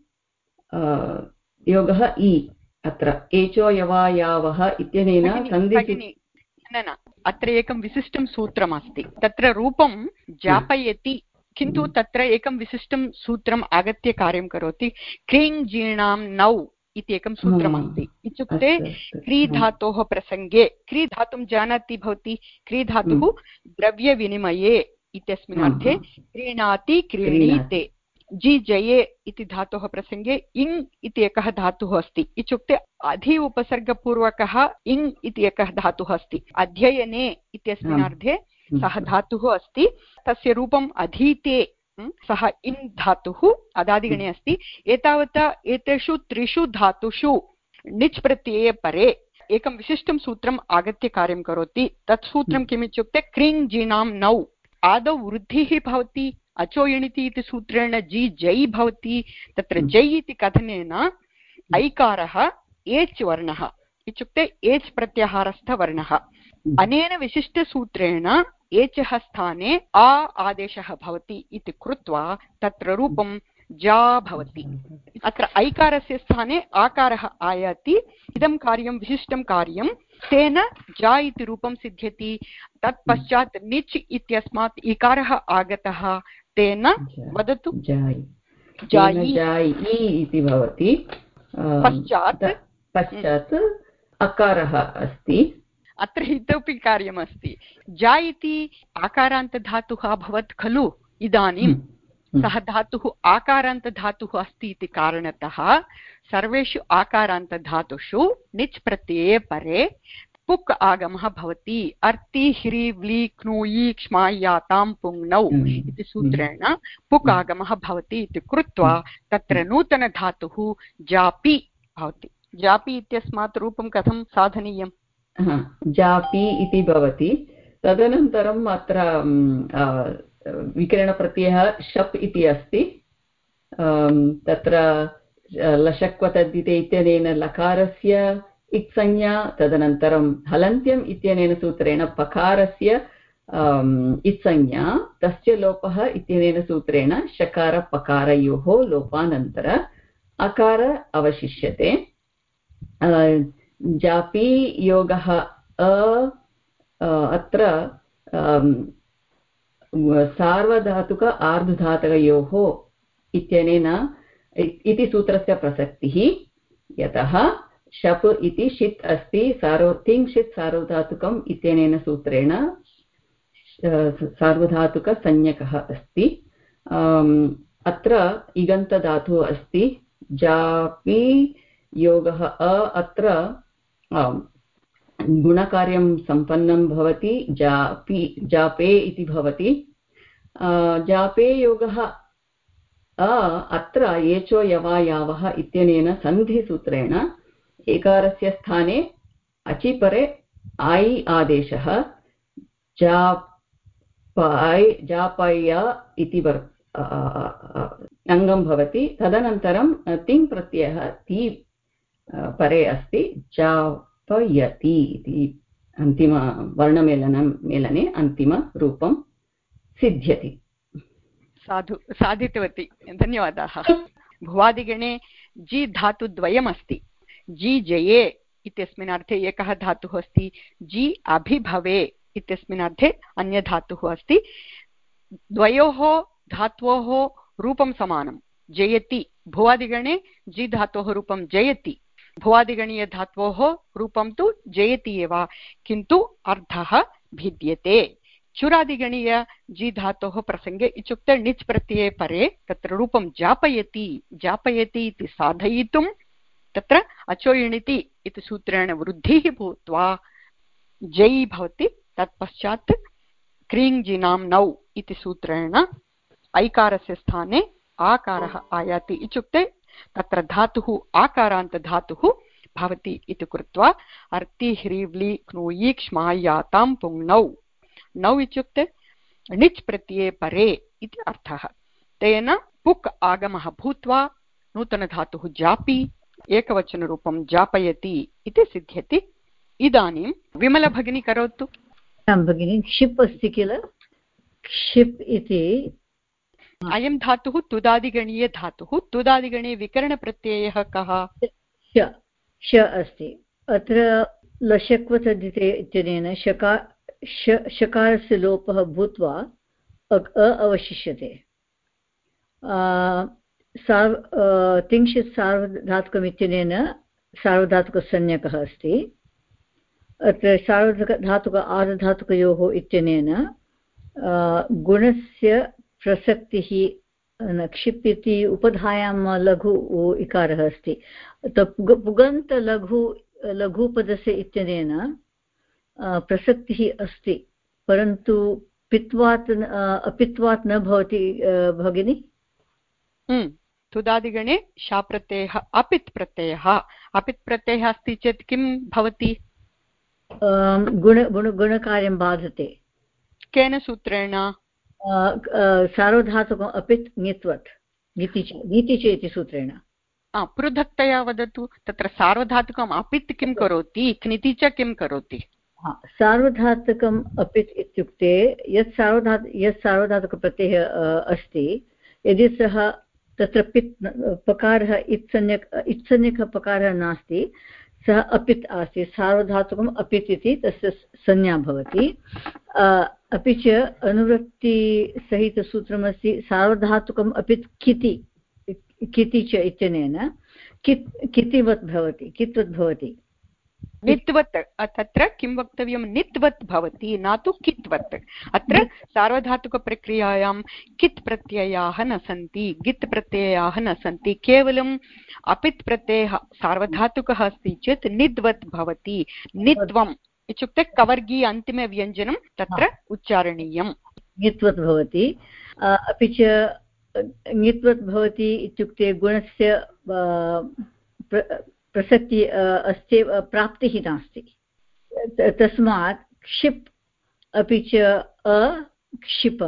योगः इ, अत्र एचो यवा यावः इत्यनेन सन्धि। न न, अत्र एकं विशिष्टं सूत्रमस्ति, तत्र रूपं जापयति, किन्तु तत्र एकं विशिष्टं सूत्रम् आगत्य कार्यं करोति। क्रीं जीर्णां नौ इति एकं सूत्रमस्ति। इत्युक्ते क्री धातोः प्रसङ्गे, क्री धातुं जानाति भवती, क्री धातुः द्रव्यविनिमये इत्यस्मिन् अर्थे क्रीणाति क्रीणीते। जी जये इति धातोः प्रसङ्गे इङ् इति एकः धातुः अस्ति, इत्युक्ते अधि उपसर्गपूर्वकः इङ् इति एकः धातुः अस्ति। अध्ययने इत्यस्मिन् अर्थे सः धातुः अस्ति, तस्य रूपम् अधीते, सः इन् धातुः अदादिगणे अस्ति। एतावता एतेषु त्रिषु धातुषु णिच् प्रत्यये परे एकं विशिष्टं सूत्रम् आगत्य कार्यं करोति। तत् सूत्रं किमित्युक्ते क्रीं जीणां नौ, आदौ वृद्धिः भवति, अचोयिणिति इति सूत्रेण जी जै भवति। तत्र जै इति कथनेन ऐकारः एच् वर्णः, इत्युक्ते एच् प्रत्याहारस्थवर्णः। अनेन विशिष्टसूत्रेण एचः स्थाने आ आदेशः भवति इति कृत्वा तत्र रूपं जा भवति। अत्र ऐकारस्य स्थाने आकारः आयाति। इदं कार्यं विशिष्टं कार्यं, तेन जा इति रूपं सिद्ध्यति। तत्पश्चात् निच् इत्यस्मात् इकारः आगतः, तेन वदतु जायि इति भवति। पश्चात् पश्चात् अकारः अस्ति। अत्र इतोपि कार्यमस्ति। जा इति आकारान्तधातुः अभवत् खलु, इदानीं सः धातुः आकारान्तधातुः अस्ति इति कारणतः सर्वेषु आकारान्तधातुषु णिच् प्रत्यये परे पुक् आगमः भवति। अर्ति ह्री व्ली क्नूयि क्ष्मायातां पुङ्नौ इति सूत्रेण पुक् आगमः भवति इति कृत्वा तत्र नूतनधातुः जापि भवति। जापि इत्यस्मात् रूपं कथं साधनीयम्? जापि इति भवति। तदनन्तरम् अत्र विकरणप्रत्ययः शप् इति अस्ति। तत्र लशक्वतद्धिते इत्यनेन लकारस्य इत्संज्ञा, तदनन्तरं हलन्त्यम् इत्यनेन सूत्रेण पकारस्य इत्संज्ञा, तस्य लोपः इत्यनेन सूत्रेण शकारपकारयोः लोपानन्तर अकार अवशिष्यते। जापि योगः अ अत्र सार्वधातुक आर्धधातुकयोः इत्यनेन इति सूत्रस्य प्रसक्तिः, यतः शप् इति षित् अस्ति, सार्व तिङ्क्षित् सार्वधातुकम् इत्यनेन सूत्रेण सार्वधातुकसंज्ञकः अस्ति। अत्र इगन्तधातुः अस्ति। जापि योगः अ अत्र गुणकार्यं सम्पन्नं भवति। जापि जापे इति भवति। जापे योगः अ अत्र एचो यवा यावः इत्यनेन सन्धिसूत्रेण एकारस्य स्थाने अचिपरे ऐ आदेशः जापय जापय इति वर् अङ्गं भवति। तदनन्तरं तिङ् प्रत्ययः ति परे अस्ति, जापयति इति अन्तिम वर्णमेलनं मेलने अन्तिमरूपं सिद्ध्यति। साधु साधितवती, धन्यवादाः। भुवादिगणे जी धातुद्वयमस्ति। जी जये इत्यस्मिन् अर्थे एकः धातुः अस्ति, जी अभिभवे इत्यस्मिन् अर्थे अन्यधातुः अस्ति। द्वयोः धात्वोः रूपं समानं, जयति। भुवादिगणे जी धातोः रूपं जयति, भुवादिगणीयधात्वोः रूपं तु जयति एव, किन्तु अर्थः भिद्यते। चुरादिगणीय जि धातोः प्रसङ्गे इत्युक्ते णिच् प्रत्यये परे तत्र रूपं जापयति जापयति इति साधयितुं तत्र अचोयिणिति इति सूत्रेण वृद्धिः भूत्वा जै भवति। तत्पश्चात् क्रीङ्जिनां नौ इति सूत्रेण ऐकारस्य स्थाने आकारः आयाति, इत्युक्ते तत्र धातुः आकारान्तधातुः भवति इति कृत्वा अर्ति ह्रीव्लि क्नूयि क्ष्मा यातां पुङ्नौ, नौ इत्युक्ते णिच् प्रत्यये परे इति अर्थः। तेन पुक् आगमः भूत्वा नूतनधातुः जापि एकवचनरूपं जापयति इति सिद्ध्यति। इदानीं विमलभगिनी करोतु। भगिनी क्षिप् अस्ति किल, क्षिप् इति अयं धातुः तुदादिगणीय धातुः। तुदादिगणे विकरणप्रत्ययः कः? श श अस्ति। अत्र लशक्वतद्धिते इत्यनेन शका श शकारस्य लोपः भूत्वा अ अवशिष्यते। सार्व तिंशित् सार्वधातुकमित्यनेन सार्वधातुकसंज्ञकः अस्ति। अत्र सार्वधातुक आर्धधातुकयोः इत्यनेन गुणस्य प्रसक्तिः क्षिप् इति उपधायां लघु इकारः अस्ति। पुगन्तलघु लघुपदस्य इत्यनेन प्रसक्तिः अस्ति, परन्तु पित्वात् अपित्वात् न भवति भगिनी। तुदादिगणे शाप्रत्ययः अपित् प्रत्ययः अपित् प्रत्ययः अस्ति चेत् किं भवति? गुण गुण गुणकार्यं बाधते। केन सूत्रेण? सार्वधातुकम् अपित् ङित्वत् ङिति च ङिति च इति सूत्रेण। पृथक्तया वदतु, तत्र सार्वधातुकम् अपित् किं करोति, क्निति च किं करोति? सार्वधातुकम् अपित् इत्युक्ते यत् सार्वधातु यत् सार्वधातुकप्रत्ययः अस्ति, यदि सः तत्र पित् पकारः इत्संज्ञक इत्संज्ञकः पकारः नास्ति, सः अपित् अस्ति, सार्वधातुकम् अपित् इति तस्य संज्ञा भवति। अपि च अनुवृत्तिसहितसूत्रमस्ति सार्वधातुकम् अपित् किति किति च इत्यनेन कित् कितिवत् भवति कित्वत् भवति नित्वत्। तत्र किं वक्तव्यं? नित्वत् भवति, न तु कित्वत्। अत्र सार्वधातुकप्रक्रियायां कित् प्रत्ययाः न सन्ति, गित् प्रत्ययाः न सन्ति, केवलम् अपित् प्रत्ययः सार्वधातुकः अस्ति चेत् निद्वत् भवति। नित्वम् इत्युक्ते कवर्गी अन्तिमव्यञ्जनं तत्र उच्चारणीयम्। नित्वत् भवति। अपि च ङित्वत् भवति इत्युक्ते गुणस्य प्रसक्ति अस्ति, प्राप्तिः नास्ति। तस्मात् क्षिप् अपि च अक्षिप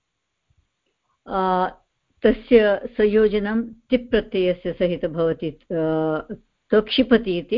तस्य संयोजनं तिप् प्रत्ययस्य सहितं भवति। तक्षिपति इति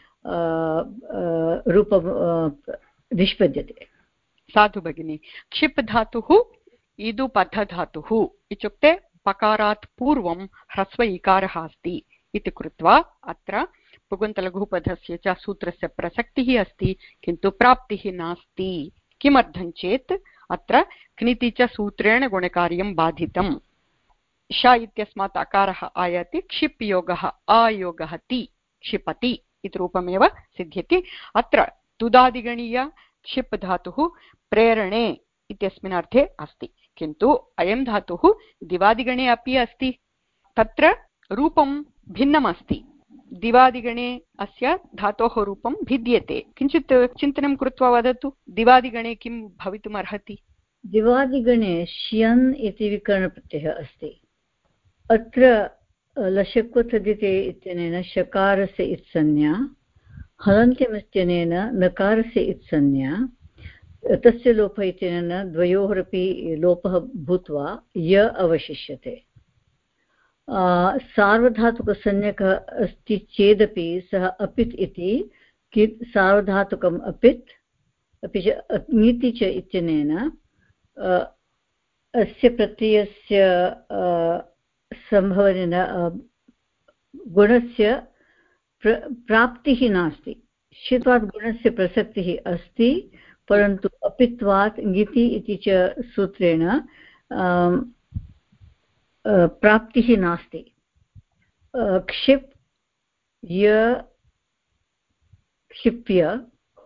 रूपं निष्पद्यते। साधु भगिनी, क्षिप् धातुः इदुपथधातुः इत्युक्ते पकारात् पूर्वं ह्रस्व इकारः अस्ति इति कृत्वा अत्र पुगन्तलघुपदस्य च सूत्रस्य प्रसक्तिः अस्ति, किन्तु प्राप्तिः नास्ति। किमर्थं चेत् अत्र क्निति च सूत्रेण गुणकार्यं बाधितम्। श इत्यस्मात् अकारः आयाति, क्षिप् योगः अयोगः ति क्षिपति इति रूपमेव सिद्ध्यति। अत्र तुदादिगणीय क्षिप् धातुः प्रेरणे इत्यस्मिन् अर्थे अस्ति, किन्तु अयं धातुः दिवादिगणे अपि अस्ति। तत्र रूपं भिन्नम् अस्ति। दिवादिगणे अस्य धातोः रूपं भिद्यते। किञ्चित् चिन्तनं कृत्वा वदतु, दिवादिगणे किं भवितुम् अर्हति? दिवादिगणे श्यन् इति विकरणप्रत्ययः अस्ति। अत्र लशक्वतदिते इत्यनेन शकारस्य इत्संज्ञा, हलन्त्यमित्यनेन नकारस्य इत्संज्ञा, तस्य लोपः इत्यनेन द्वयोरपि लोपः भूत्वा य अवशिष्यते। सार्वधातुकसंज्ञकः अस्ति चेदपि सः अपित् इति कित् सार्वधातुकम् अपित् अपि च ङिति च इत्यनेन अस्य प्रत्ययस्य सम्भवनेन गुणस्य प्र प्राप्तिः नास्ति। षित्वात् गुणस्य प्रसक्तिः अस्ति, परन्तु अपित्वात् ङिति इति च सूत्रेण प्राप्तिः नास्ति। क्षिप् य क्षिप्य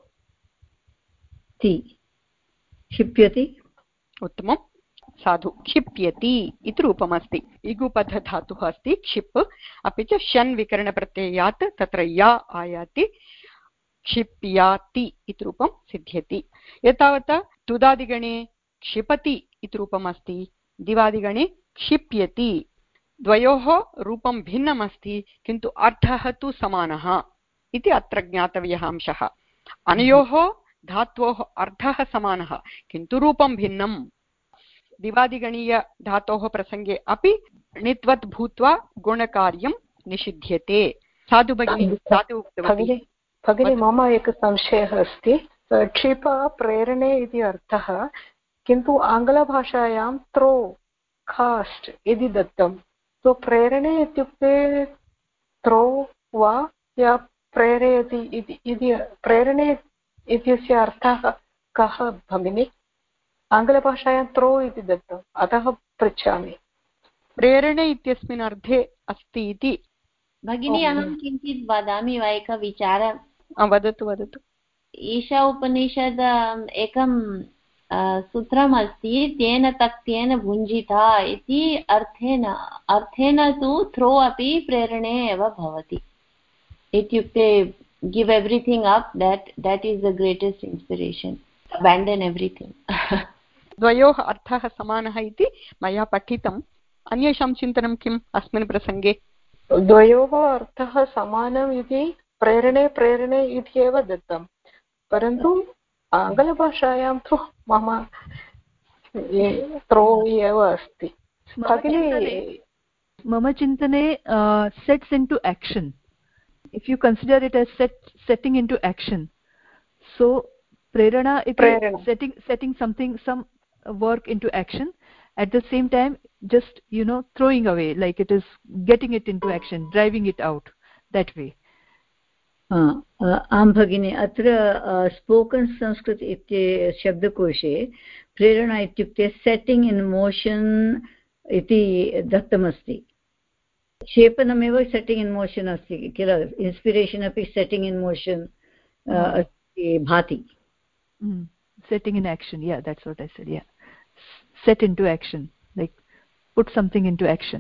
ति क्षिप्यति उत्तमं साधु क्षिप्यति इति रूपमस्ति इगुपधधातुः अस्ति क्षिप् अपि च षन् विकरणप्रत्ययात् तत्र या आयाति क्षिप्याति इति रूपं सिद्ध्यति एतावता तुदादिगणे क्षिपति इति रूपम् अस्ति दिवादिगणे क्षिप्यति द्वयोः रूपं भिन्नम् अस्ति किन्तु अर्थः तु समानः इति अत्र ज्ञातव्यः अंशः अनयोः धात्वोः अर्थः समानः किन्तु रूपं भिन्नम् दिवादिगणीय धातोः प्रसङ्गे अपि णित्वत् भूत्वा गुणकार्यं निषिध्यते साधु भगिनी साधु उक्तवती भगिनी मम एकः संशयः अस्ति क्षिप प्रेरणे इति अर्थः किन्तु आङ्ग्लभाषायां थ्रो कास्ट् इति दत्तं तो प्रेरणे इत्युक्ते थ्रो वा या प्रेरयति इति प्रेरणे इत्यस्य अर्थः कः भगिनी आङ्ग्लभाषायां थ्रो इति दत्तम् अतः पृच्छामि प्रेरणे इत्यस्मिन् अर्थे अस्ति इति भगिनी अहं किञ्चित् वदामि वा एकः विचारः वदतु वदतु ईशा उपनिषद् एकं सूत्रमस्ति तेन तक्तेन भुञ्जिता इति अर्थेन अर्थेन तु थ्रो अपि प्रेरणे एव भवति इत्युक्ते give everything up that that is the greatest inspiration abandon everything द्वयोः अर्थः समानः इति मया पठितम् अन्येषां चिन्तनं किम् अस्मिन् प्रसङ्गे द्वयोः अर्थः समानम् इति प्रेरणे प्रेरणे इति एव दत्तं परन्तु आङ्ग्लभाषायां तु मम थ्रो एव अस्ति मम चिन्तने sets into action if you consider it as set setting into action so prerana is setting setting something some work into action at the same time just you know throwing away like it is getting it into action driving it out that way आं भगिनी अत्र spoken Sanskrit इति शब्दकोशे प्रेरणा इत्युक्ते setting in motion इति दत्तमस्ति क्षेपणमेव setting in motion अस्ति किल inspiration अपि सेट्टिङ्ग् इन् मोशन् अस्ति भाति Mm. Setting in action, yeah, that's what I said. Yeah, set into action, like put something into action.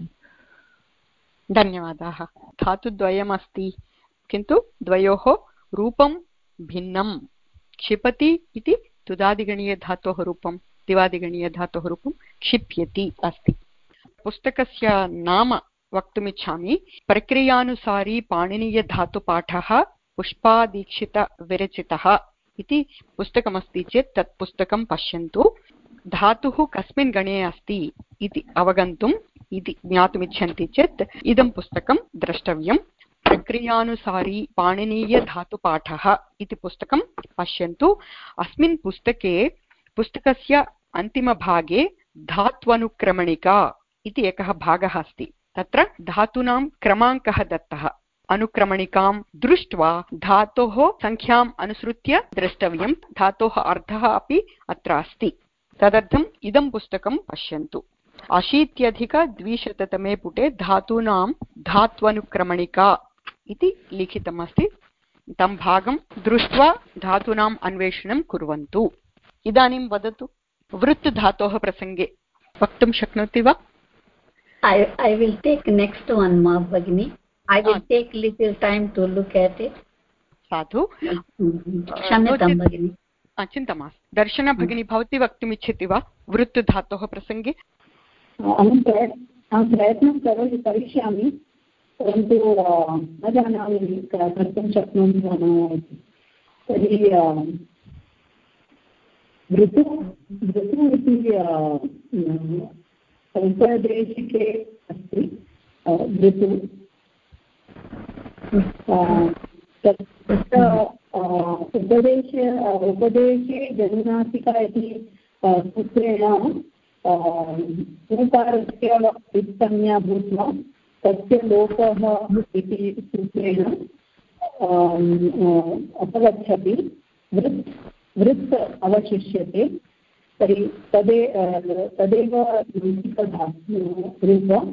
धन्यवादाः धातुद्वयम् अस्ति किन्तु द्वयोः रूपं भिन्नं क्षिपति इति तुदादिगणीयधातोः रूपं दिवादिगणीयधातोः रूपं क्षिप्यति अस्ति पुस्तकस्य नाम वक्तुमिच्छामि प्रक्रियानुसारी पाणिनीयधातुपाठः पुष्पादीक्षितविरचितः इति पुस्तकमस्ति चेत् तत् पुस्तकं पश्यन्तु धातुः कस्मिन् गणे अस्ति इति अवगन्तुम् इति ज्ञातुमिच्छन्ति चेत् इदं पुस्तकं द्रष्टव्यं प्रक्रियानुसारी पाणिनीयधातुपाठः इति पुस्तकं पश्यन्तु अस्मिन् पुस्तके पुस्तकस्य अन्तिमभागे धात्वनुक्रमणिका इति एकः भागः अस्ति तत्र धातूनां क्रमाङ्कः दत्तः अनुक्रमणिकां दृष्ट्वा धातोः संख्याम् अनुसृत्य द्रष्टव्यं धातोः अर्थः अपि अत्र अस्ति तदर्थम् इदं पुस्तकं पश्यन्तु अशीत्यधिकद्विशततमे पुटे धातूनां धात्वनुक्रमणिका इति लिखितमस्ति तं भागं दृष्ट्वा धातूनाम् अन्वेषणं कुर्वन्तु इदानीं वदतु वृत् धातोः प्रसङ्गे वक्तुं शक्नोति वा I I will take next one ma bagini I will take little time to look at it साधु क्षम्यतां भगिनी चिन्ता मास्तु दर्शना भगिनी भवती वक्तुमिच्छति वा वृत् धातोः प्रसङ्गे अहं प्रयत्नं करोमि करिष्यामि परन्तु न जानामि कर्तुं शक्नोमि वा न तर्हि ऋतु ऋतु इति उपदेशिके अस्ति ऋतु तत्र उपदेश उपदेशे जनुनासिका इति सूत्रेण ऊकारस्य वित्संज्ञा भूत्वा तस्य लोपः इति सूत्रेण अपगच्छति वृत् वृत् अवशिष्यते तर्हि तदे तदेव लौकिकधातु रूपं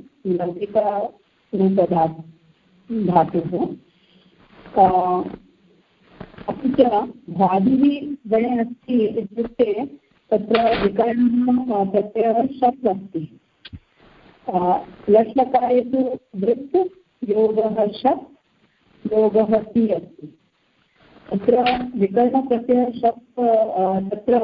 लौकिकरूपधातु धातुः च भ्वादिः गणे अस्ति इत्युक्ते तत्र विकरणः प्रत्ययः शप् अस्ति। लट्लकारे तु वृत् योगः शप् योगः ति अस्ति। तत्र विकरणप्रत्ययः शप् तत्र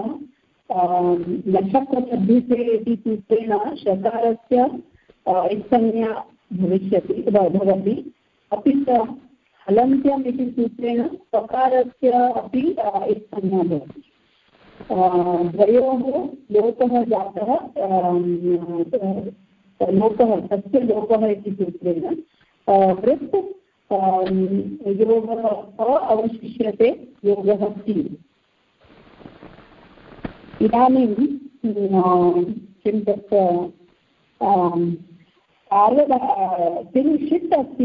लट्लकपद्धते इति सूत्रेण शकारस्य इत्संज्ञा भविष्यति भवति, अपि च हलन्त्यम् इति सूत्रेण पकारस्य अपि इत्संज्ञा भवति। द्वयोः लोपः जातः, लोपः तस्य लोपः इति सूत्रेण वृत् योगः अवशिष्यते योगः ति। इदानीं किं तत् षित् अस्ति,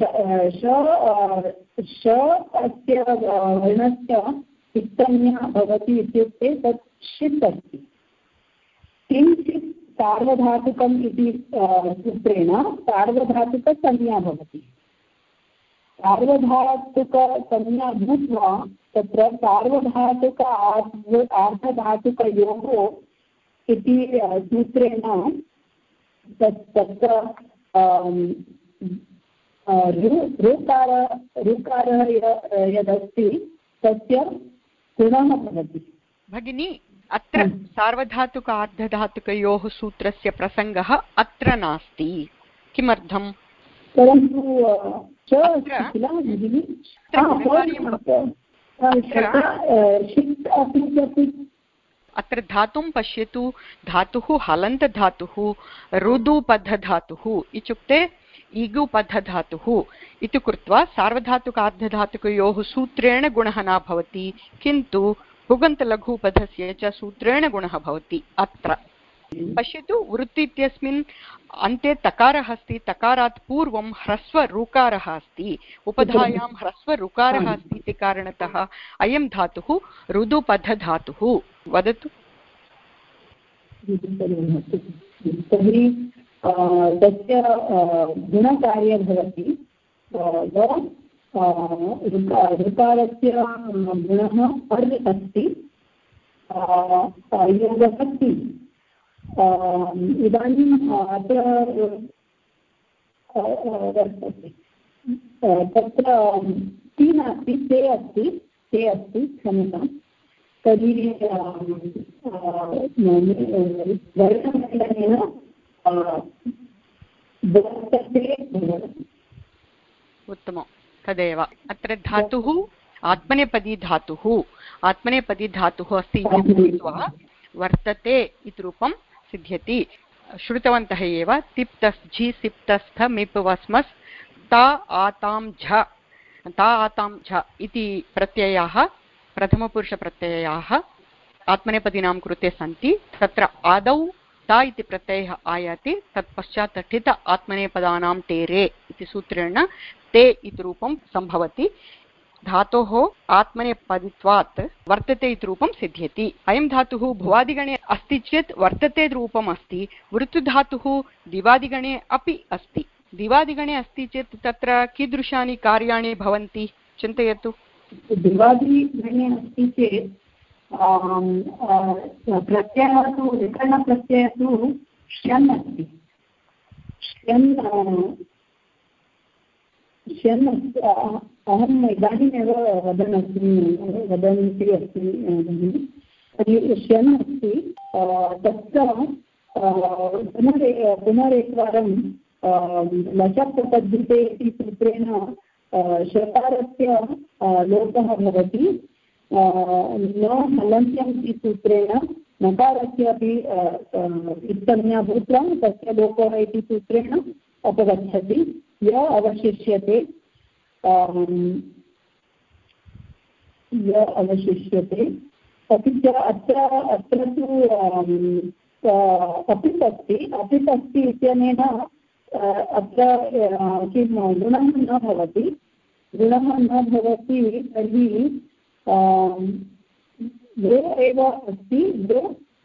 श अस्य वर्णस्य इत्संज्ञा भवति इत्युक्ते तत् षित् अस्ति। किञ्चित् सार्वधातुकम् इति सूत्रेण सार्वधातुकसंज्ञा भवति। सार्वधातुकसंज्ञा भूत्वा तत्र सार्वधातुक आर्धधातुकयोः इति सूत्रेण तत्र ऋकार ऋकारः यदस्ति तस्य गुणः भवति। भगिनी, अत्र सार्वधातुक आर्धधातुकयोः सूत्रस्य प्रसङ्गः अत्र नास्ति। किमर्थम्? परन्तु अत्र धातुं पश्यतु, धातुः हलन्तधातुः, रुदुपधधातुः इत्युक्ते ईगुपधधातुः इति कृत्वा सार्वधातुकार्धधातुकयोः सूत्रेण गुणः न भवति, किन्तु पुगन्तलघुपधस्य च सूत्रेण गुणः भवति। अत्र पश्यतु, वृत्ति इत्यस्मिन् अन्ते तकारः अस्ति, तकारात् पूर्वं ह्रस्वऋकारः अस्ति, उपधायां ह्रस्वऋकारः अस्ति इति कारणतः अयं धातुः रुदुपधधातुः। वदतु। तर्हि तस्य गुणकार्यं भवति ऋकारस्य गुणः अर् अस्ति, योगः अस्ति। इदानीम् अत्र वर्तते तत्र ति नास्ति, ते अस्ति, ते अस्ति, क्षम्यताम्। तर्हि वर्णमेलनेन उत्तमं। तदेव अत्र धातुः आत्मनेपदी धातुः आत्मनेपदी धातुः अस्ति इति भूत्वा वर्तते इति रूपं सिद्ध्यति। श्रुतवन्तः एव तिप्तस् झि सिप्तस्थ मिप् वस्मस् ता आतां झ ता आतां झ इति प्रत्ययाः प्रथमपुरुषप्रत्ययाः आत्मनेपदीनां कृते सन्ति। तत्र आदौ ता इति प्रत्ययः आयाति, तत्पश्चात् ठित आत्मनेपदानां टेरे इति सूत्रेण ते इति रूपं सम्भवति। धातोः आत्मनेपदित्वात् वर्तते इति रूपं सिद्ध्यति। अयं धातुः भुवादिगणे अस्ति चेत् वर्तते रूपम् अस्ति, वृत्तुधातुः दिवादिगणे अपि अस्ति। दिवादिगणे अस्ति चेत् तत्र कीदृशानि कार्याणि भवन्ति चिन्तयतु। दिवादिगणे अस्ति चेत् प्रत्ययः तु विकरणप्रत्ययः तु श्यन् अस्ति। श्यन् श्यन् अहम् इदानीमेव वदन् अस्मि वदन्ती अस्मि तर्हि श्यन् अस्ति। तत्र पुनरे पुनरेकवारं लचक्पद्धते इति सूत्रेण शकारस्य लोपः भवति। न हलन्त्यम् इति सूत्रेण नकारस्य अपि इत्संज्ञा भूत्वा तस्य लोपः इति सूत्रेण अपगच्छति, य अवशिष्यते य अवशिष्यते। अपि च अत्र अत्र तु अपित् अस्ति, अपित् अस्ति इत्यनेन अत्र किं गुणः न भवति, गुणः न भवति। तर्हि द्वे एव अस्ति, द्वे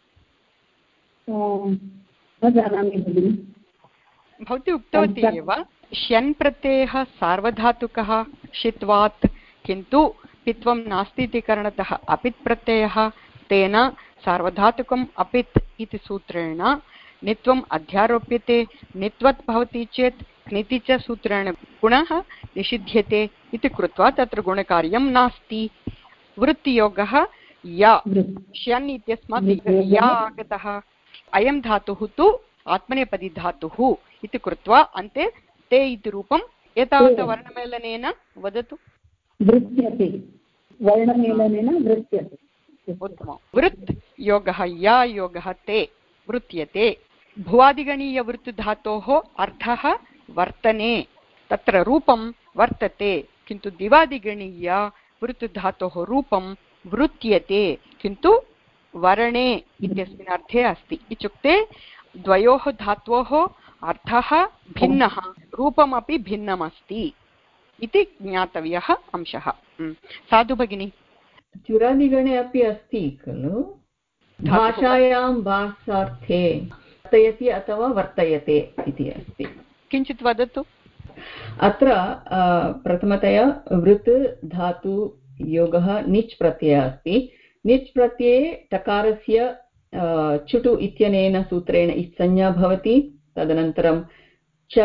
न जानामि भगिनि। भवती उक्तवती एव श्यन् प्रत्ययः सार्वधातुकः षित्वात्, किन्तु पित्वं नास्ति इति कारणतः अपित् प्रत्ययः तेन सार्वधातुकम् अपित् इति सूत्रेण नित्वम् अध्यारोप्यते नित्वत् भवति चेत् क्निति च सूत्रेण गुणः निषिध्यते इति कृत्वा तत्र गुणकार्यं नास्ति। वृत्तियोगः या श्यन् इत्यस्मात् या आगतः अयं धातुः तु आत्मनेपदी धातुः इति कृत्वा अन्ते ते इति रूपम् एतावत् वर्णमेलनेन वदतु। वृत्यते वर्णमेलनेन वृत्यते। उत्तमं। वृत् योगः या योगः ते वृत्यते। भुवादिगणीयवृत्तधातोः अर्थः वर्तने तत्र रूपं वर्तते किन्तु दिवादिगणीय वृत्तधातोः रूपं वृत्यते किन्तु वर्णे इत्यस्मिन् अर्थे अस्ति। इत्युक्ते द्वयोः धात्वोः अर्थः भिन्नः रूपमपि भिन्नमस्ति इति ज्ञातव्यः अंशः। साधु भगिनी चुरादिगणे अपि अस्ति खलु भाषायां भाषार्थे वर्तयति अथवा वर्तयते इति अस्ति। किञ्चित् वदतु। अत्र प्रथमतया वृत् धातु योगः निच् प्रत्ययः अस्ति। निच् प्रत्यये टकारस्य चुटु इत्यनेन सूत्रेण इत्संज्ञा भवति। तदनन्तरं च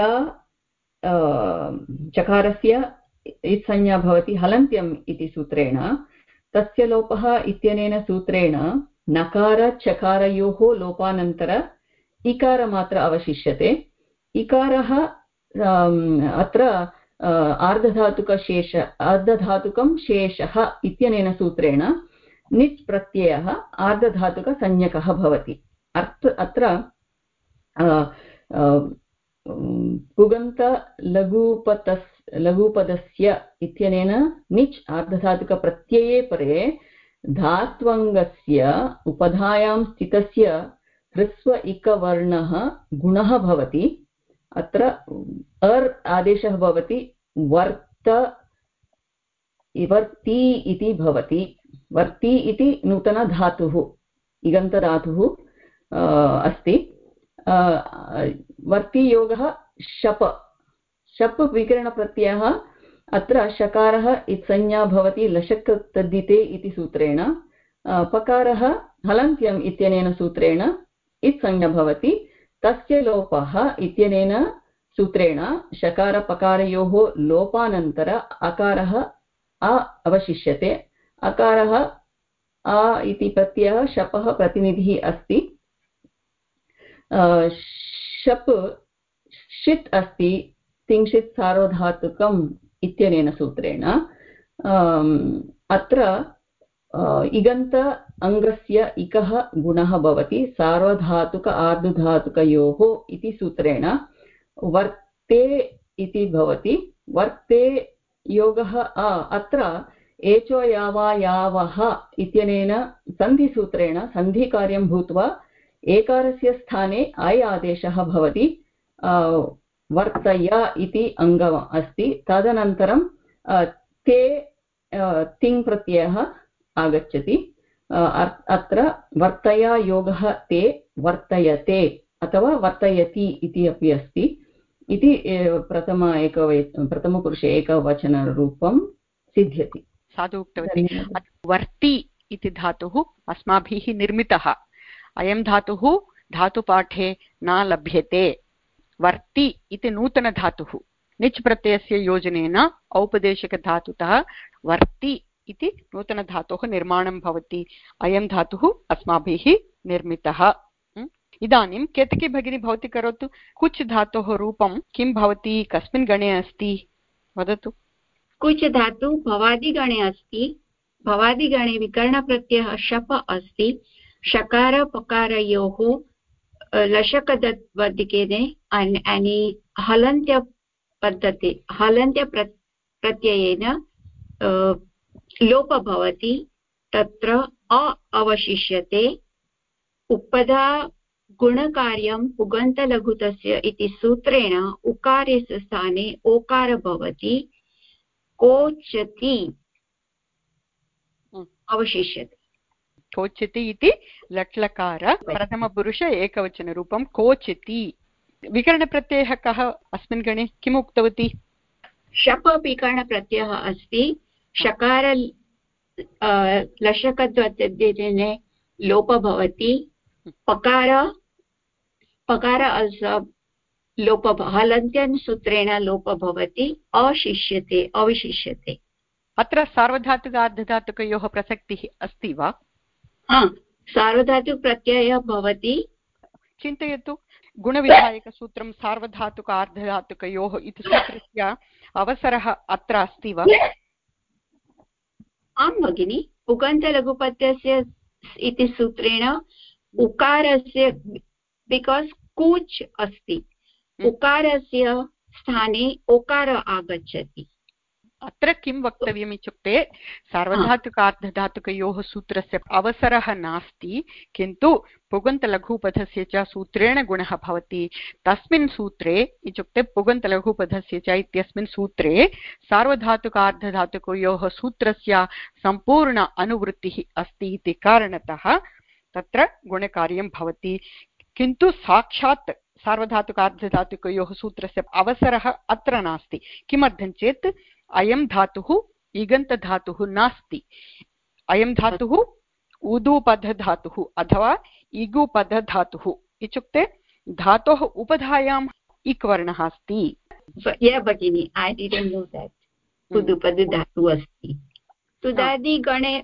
चकारस्य इत्संज्ञा भवति हलन्त्यम् इति सूत्रेण। तस्य लोपः इत्यनेन सूत्रेण नकार चकारयोः लोपानन्तर इकारमात्र अवशिष्यते। इकारः अत्र आर्धधातुकशेष आर्धधातुकं शेषः इत्यनेन सूत्रेण निच् प्रत्ययः आर्धधातुकसंज्ञकः भवति। अर्थ अत्र पुगन्त लघुपतस् लघुपदस्य इत्यनेन निच् आर्धधातुकप्रत्यये परे धात्वङ्गस्य उपधायां स्थितस्य ह्रस्व इकवर्णः गुणः भवति। अत्र अर् आदेशः भवति वर्त वर्ति इति भवति। वर्ति इति नूतनधातुः इगन्तधातुः अस्ति। वर्तियोगः शप शप् विकरणप्रत्ययः अत्र शकारः इत्संज्ञा भवति लशक् तद्धिते इति सूत्रेण। पकारः हलन्त्यम् इत्यनेन सूत्रेण इत्संज्ञा भवति। तस्य लोपः इत्यनेन सूत्रेण शकारपकारयोः लोपानन्तर अकारः अ अवशिष्यते। अकारः अ इति प्रत्ययः शपः प्रतिनिधिः अस्ति। शप् षित् अस्ति तिंशित् सार्वधातुकम् इत्यनेन सूत्रेण। अत्र इगन्त अङ्गस्य इकः गुणः भवति सार्वधातुक आर्धधातुकयोः इति सूत्रेण। वर्ते इति भवति। वर्ते योगः अत्र एचो यावा यावः इत्यनेन सन्धिसूत्रेण सन्धिकार्यं भूत्वा एकारस्य स्थाने ऐ आदेशः भवति। वर्तय इति अङ्गम् अस्ति। तदनन्तरं ते तिङ् प्रत्ययः आगच्छति। अत्र वर्तया योगः ते वर्तयते अथवा वर्तयति इति अपि अस्ति। इति प्रथम एक प्रथमपुरुषे एकवचनरूपं सिद्ध्यति। साधु उक्तवती। वर्ति इति धातुः अस्माभिः निर्मितः। अयं धातुः धातुपाठे न लभ्यते। वर्ति इति नूतनधातुः निच् प्रत्ययस्य योजनेन औपदेशिकधातुतः वर्ति इति नूतनधातोः निर्माणं भवति। अयं धातुः अस्माभिः निर्मितः। इदानीं केतकी भगिनी भवती करोतु। कुच् धातोः रूपं किं भवति कस्मिन् गणे अस्ति वदतु। कुच् धातु भवादिगणे अस्ति। भवादिगणे विकरणप्रत्ययः शप अस्ति। शकार पकारयोः लशकदत्वदिकेने अनि हलन्त्य पद्धति हलन्त्य प्रत्ययेन लोप भवति। तत्र अ अवशिष्यते। उपधा गुणकार्यं पुगन्तलघुतस्य इति सूत्रेण उकारस्य स्थाने ओकार भवति। कोचति अवशिष्यते। कोचति इति लट्लकार प्रथमपुरुष एकवचनरूपं कोचति। विकरणप्रत्ययः कः अस्मिन् गणे किम् उक्तवती? शप विकरणप्रत्ययः अस्ति। शकार लशकत्वतद्धिते लोप भवति पकार पकार also लोप हलन्त्यन् सूत्रेण लोप भवति अशिष्यते अविशिष्यते। अत्र सार्वधातुकार्धधातुकयोः प्रसक्तिः अस्ति वा? सार्वधातुकप्रत्ययः भवति। चिन्तयतु, गुणविधायकसूत्रं सार्वधातुकार्धधातुकयोः इति सूत्रस्य अवसरः अत्र अस्ति वा? आं भगिनि, उगन्तलघुपत्यस्य इति सूत्रेण उकारस्य बिकास् कूच् अस्ति, उकारस्य स्थाने ओकार आगच्छति। अत्र किं वक्तव्यम् इत्युक्ते सार्वधातुकार्धधातुकयोः सूत्रस्य अवसरः नास्ति, किन्तु पुगन्तलघुपथस्य च सूत्रेण गुणः भवति। तस्मिन् सूत्रे इत्युक्ते पुगन्तलघुपथस्य च इत्यस्मिन् सूत्रे सार्वधातुकार्धधातुकयोः सूत्रस्य सम्पूर्ण अनुवृत्तिः अस्ति इति कारणतः तत्र गुणकार्यं भवति। किन्तु साक्षात् सार्वधातुकार्धधातुकयोः सूत्रस्य अवसरः अत्र नास्ति। किमर्थं चेत् अयं धातुः इगन्तधातुः नास्ति। अयं धातुः उदुपधधातुः अथवा इगुपधधातुः इत्युक्ते धातोः उपधायाम् इक् वर्णः अस्ति। भगिनि, ऐ डिडन्ट् नो दैट् उदुपधधातुः अस्ति। तुदादिगणे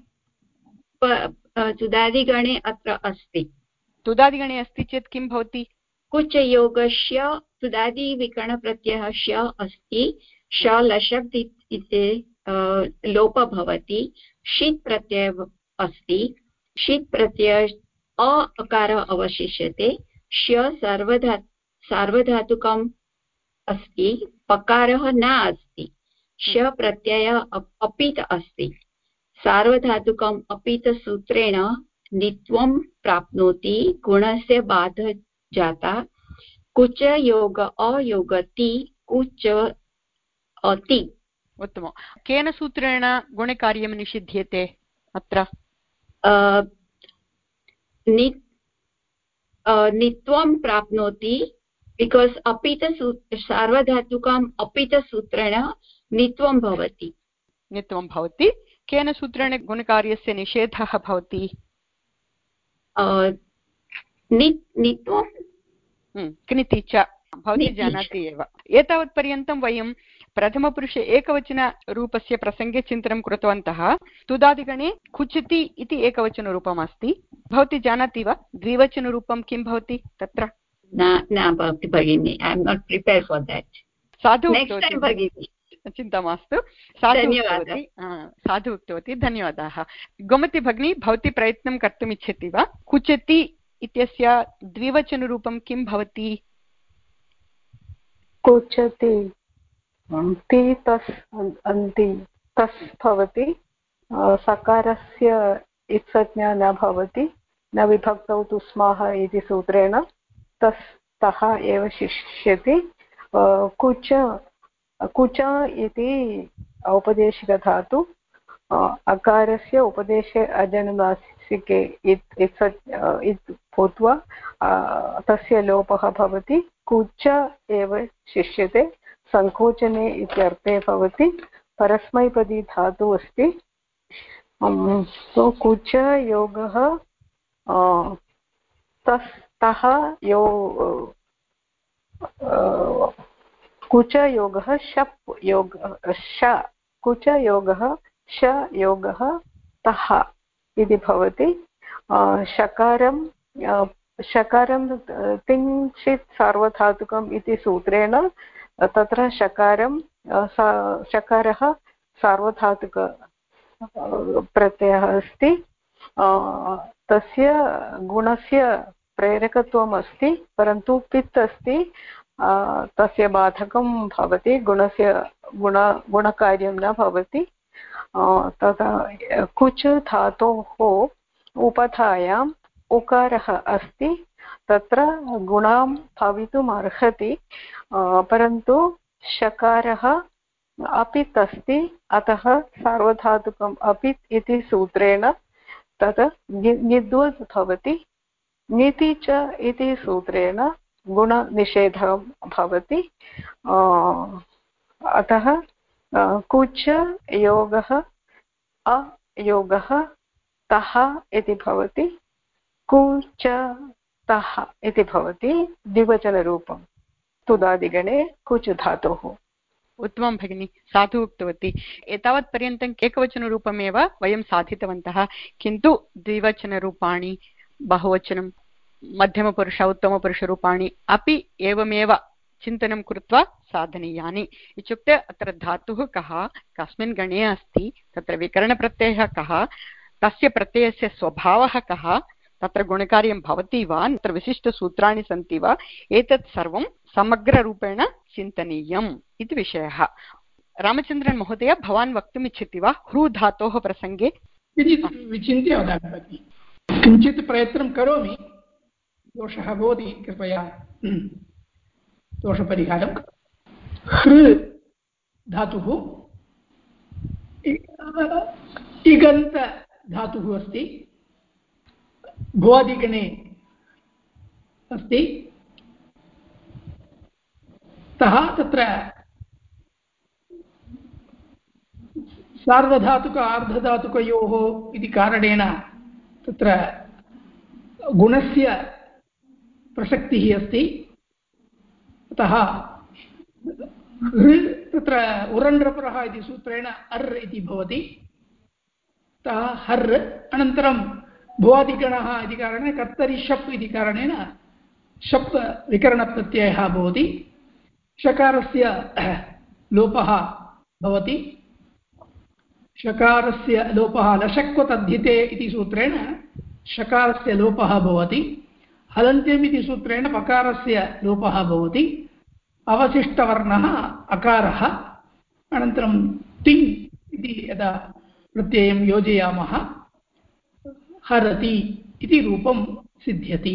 तुदादिगणे अत्र अस्ति। तुदादिगणे अस्ति चेत् किं भवति? कुचयोगस्य तुदादिविकरणप्रत्ययः श अस्ति, श लशब्द इति लोप भवति। षित् प्रत्ययः अस्ति, षित् प्रत्यय अ अकार अवशिष्यते। श सार्वधा सार्वधातुकम् अस्ति, पकारः न अस्ति। श प्रत्ययः अपित् अस्ति, सार्वधातुकम् अपित् सूत्रेण नित्वं प्राप्नोति, गुणस्य बाध जाता। कुच योग अयोगति कुच अति। उत्तमम्। केन सूत्रेण गुणकार्यं निषिध्यते अत्र? नित्वं प्राप्नोति, बिकास् अपित सार्वधातुकम् अपित सूत्रेण नित्वं भवति। नित्वं भवति। केन सूत्रेण गुणकार्यस्य निषेधः भवति? नित्वं क्निति च भवती जानाति एव। एतावत्पर्यन्तं वयं प्रथमपुरुषे एकवचनरूपस्य प्रसङ्गे चिन्तनं कृतवन्तः। तुदादिगणे कुचति इति एकवचनरूपम् अस्ति। भवती जानाति वा द्विवचनरूपं किं भवति तत्र? न भगिनि, I am not prepared for that. साधु उक्तवती, चिन्ता मास्तु। साधु उक्तवती, साधु उक्तवती, धन्यवादाः। गोमती भगिनी, भवती प्रयत्नं कर्तुम् इच्छति वा? कुचति इत्यस्य द्विवचनरूपं किं भवति? कुचति ति तस् अन्ति तस् भवति। सकारस्य इत्संज्ञा न भवति, न विभक्तौ तु स्मः इति सूत्रेण तस् तः एव शिष्यति। कुच कुच इति औपदेशिकधातु, अकारस्य उपदेशे अजनुनासिके इत् इत् भूत्वा तस्य लोपः भवति। कुच एव शिष्यते, सङ्कोचने इत्यर्थे भवति। परस्मैपदी धातुः अस्ति। सो कुच योगः तस्तः यो कुच योगः शप् योग श कुच योगः श योगः तः इति भवति। शकारं शकारं तिंशित् सार्वधातुकम् इति सूत्रेण तत्र शकारं शकारः सार्वधातुक प्रत्ययः अस्ति। तस्य गुणस्य प्रेरकत्वम् अस्ति, परन्तु पित् अस्ति, तस्य बाधकं भवति, गुणस्य गुण गुणकार्यं न भवति। तथा कुच धातोः उपधायाम् उकारः अस्ति, तत्र गुणं भवितुम् अर्हति, परन्तु शकारः अपित् अस्ति, अतः सार्वधातुकम् अपित् इति सूत्रेण तत् निद्वस् भवति। नीति च इति सूत्रेण गुणनिषेधः भवति। अतः कुच योगः योगः तः इति भवति, कुच तः इति भवति द्विवचनरूपं तुदादिगणे कुच धातुः। उत्तमं भगिनी, साधु उक्तवती। एतावत् पर्यन्तम् एकवचनरूपमेव वयं साधितवन्तः, किन्तु द्विवचनरूपाणि, बहुवचनं, मध्यमपुरुष उत्तमपुरुषरूपाणि अपि एवमेव चिन्तनं कृत्वा साधनीयानि। इत्युक्ते अत्र धातुः कः, कस्मिन् गणे अस्ति, तत्र विकरणप्रत्ययः कः, तस्य प्रत्ययस्य स्वभावः कः, तत्र गुणकार्यं भवति वा, तत्र विशिष्टसूत्राणि सन्ति वा, एतत् सर्वं समग्ररूपेण चिन्तनीयम् इति विषयः। रामचन्द्रन् महोदय, भवान् वक्तुम् इच्छति वा ह्रू धातोः प्रसङ्गे? विचिन्त्य वदामि, किञ्चित् प्रयत्नं करोमि, दोषः भवति कृपया दोषपरिहारं। हृ धातुः इगन्त धातुः अस्ति, भुवादिगणे अस्ति, अतः तत्र सार्वधातुक आर्धधातुकयोः इति कारणेन तत्र गुणस्य प्रसक्तिः अस्ति। अतः हृ तत्र उरण्ड्रपरः इति सूत्रेण अर् इति भवति, अतः हर्। अनन्तरं भुवादिगणः इति कारणेन कर्तरि शप् इति कारणेन शप् विकरणप्रत्ययः भवति। शकारस्य लोपः भवति, शकारस्य लोपः लशक्वतद्धिते इति सूत्रेण शकारस्य लोपः भवति। हलन्त्यम् इति सूत्रेण पकारस्य लोपः भवति। अवशिष्टवर्णः अकारः। अनन्तरं तिङ् इति यदा प्रत्ययं योजयामः हरति इति रूपं सिद्ध्यति।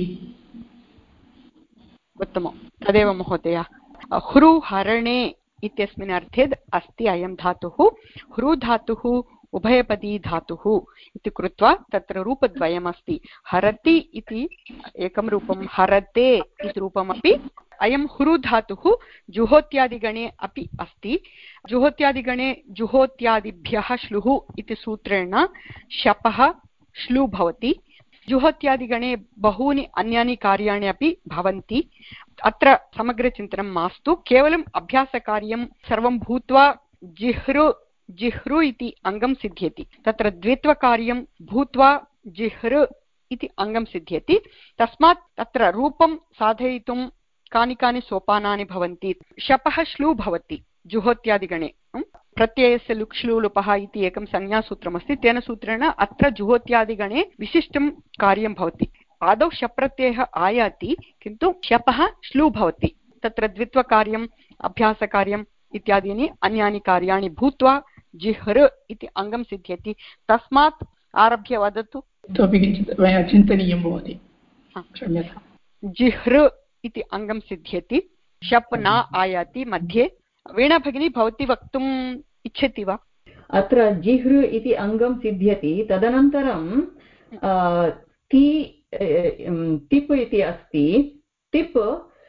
उत्तमं, तदेव महोदय। ह्रू हरणे इत्यस्मिन् अर्थे अस्ति अयं धातुः। ह्रू धातुः उभयपदी धातुः इति कृत्वा तत्र रूपद्वयमस्ति। हरति इति एकं रूपं, हरते इति रूपमपि अयं ह्रू धातुः जुहोत्यादिगणे अपि अस्ति। जुहोत्यादिगणे जुहोत्यादिभ्यः श्लुः इति सूत्रेण शपः श्लु भवति। जुहोत्यादिगणे बहूनि अन्यानि कार्याणि अपि भवन्ति। अत्र समग्रचिन्तनं मास्तु, केवलम् अभ्यासकार्यं सर्वं भूत्वा जिह्रु जिह्रु इति अङ्गं सिद्ध्यति। तत्र द्वित्वकार्यं भूत्वा जिह्रु इति अङ्गं सिद्ध्यति। तस्मात् तत्र रूपं साधयितुं कानि कानि सोपानानि भवन्ति। शपः श्लू भवति जुहोत्यादिगणे, प्रत्ययस्य लुक्ष्लू लुपः इति एकं संज्ञासूत्रमस्ति। तेन सूत्रेण अत्र जुहोत्यादिगणे विशिष्टं कार्यं भवति। आदौ शप्रत्ययः आयाति, किन्तु शपः श्लू भवति। तत्र द्वित्वकार्यम्, अभ्यासकार्यम् इत्यादीनि अन्यानि कार्याणि भूत्वा जिह्र इति अङ्गं सिद्ध्यति। तस्मात् आरभ्य वदतु। इतोपि किञ्चित् मया चिन्तनीयं भवति, क्षम्यताम्। जिह्र इति अङ्गं सिद्ध्यति, शप् न आयाति मध्ये। वीणा भगिनी, भवती वक्तुम् इच्छति वा? अत्र जिह्र इति अङ्गं सिद्ध्यति। तदनन्तरं ति टिप् इति अस्ति। टिप्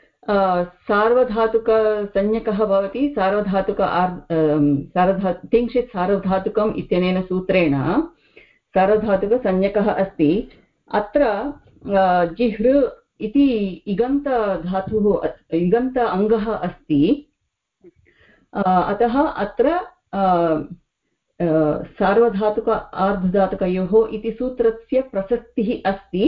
सार्वधातुकसंज्ञकः भवति। सार्वधातुक सार्वधा तिंशित् सार्वधातुकम् इत्यनेन सूत्रेण सार्वधातुकसंज्ञकः अस्ति। अत्र जिह्र इति इगन्तधातुः, इगन्त अङ्गः अस्ति। अतः अत्र सार्वधातुक आर्धधातुकयोः इति सूत्रस्य प्रसक्तिः अस्ति।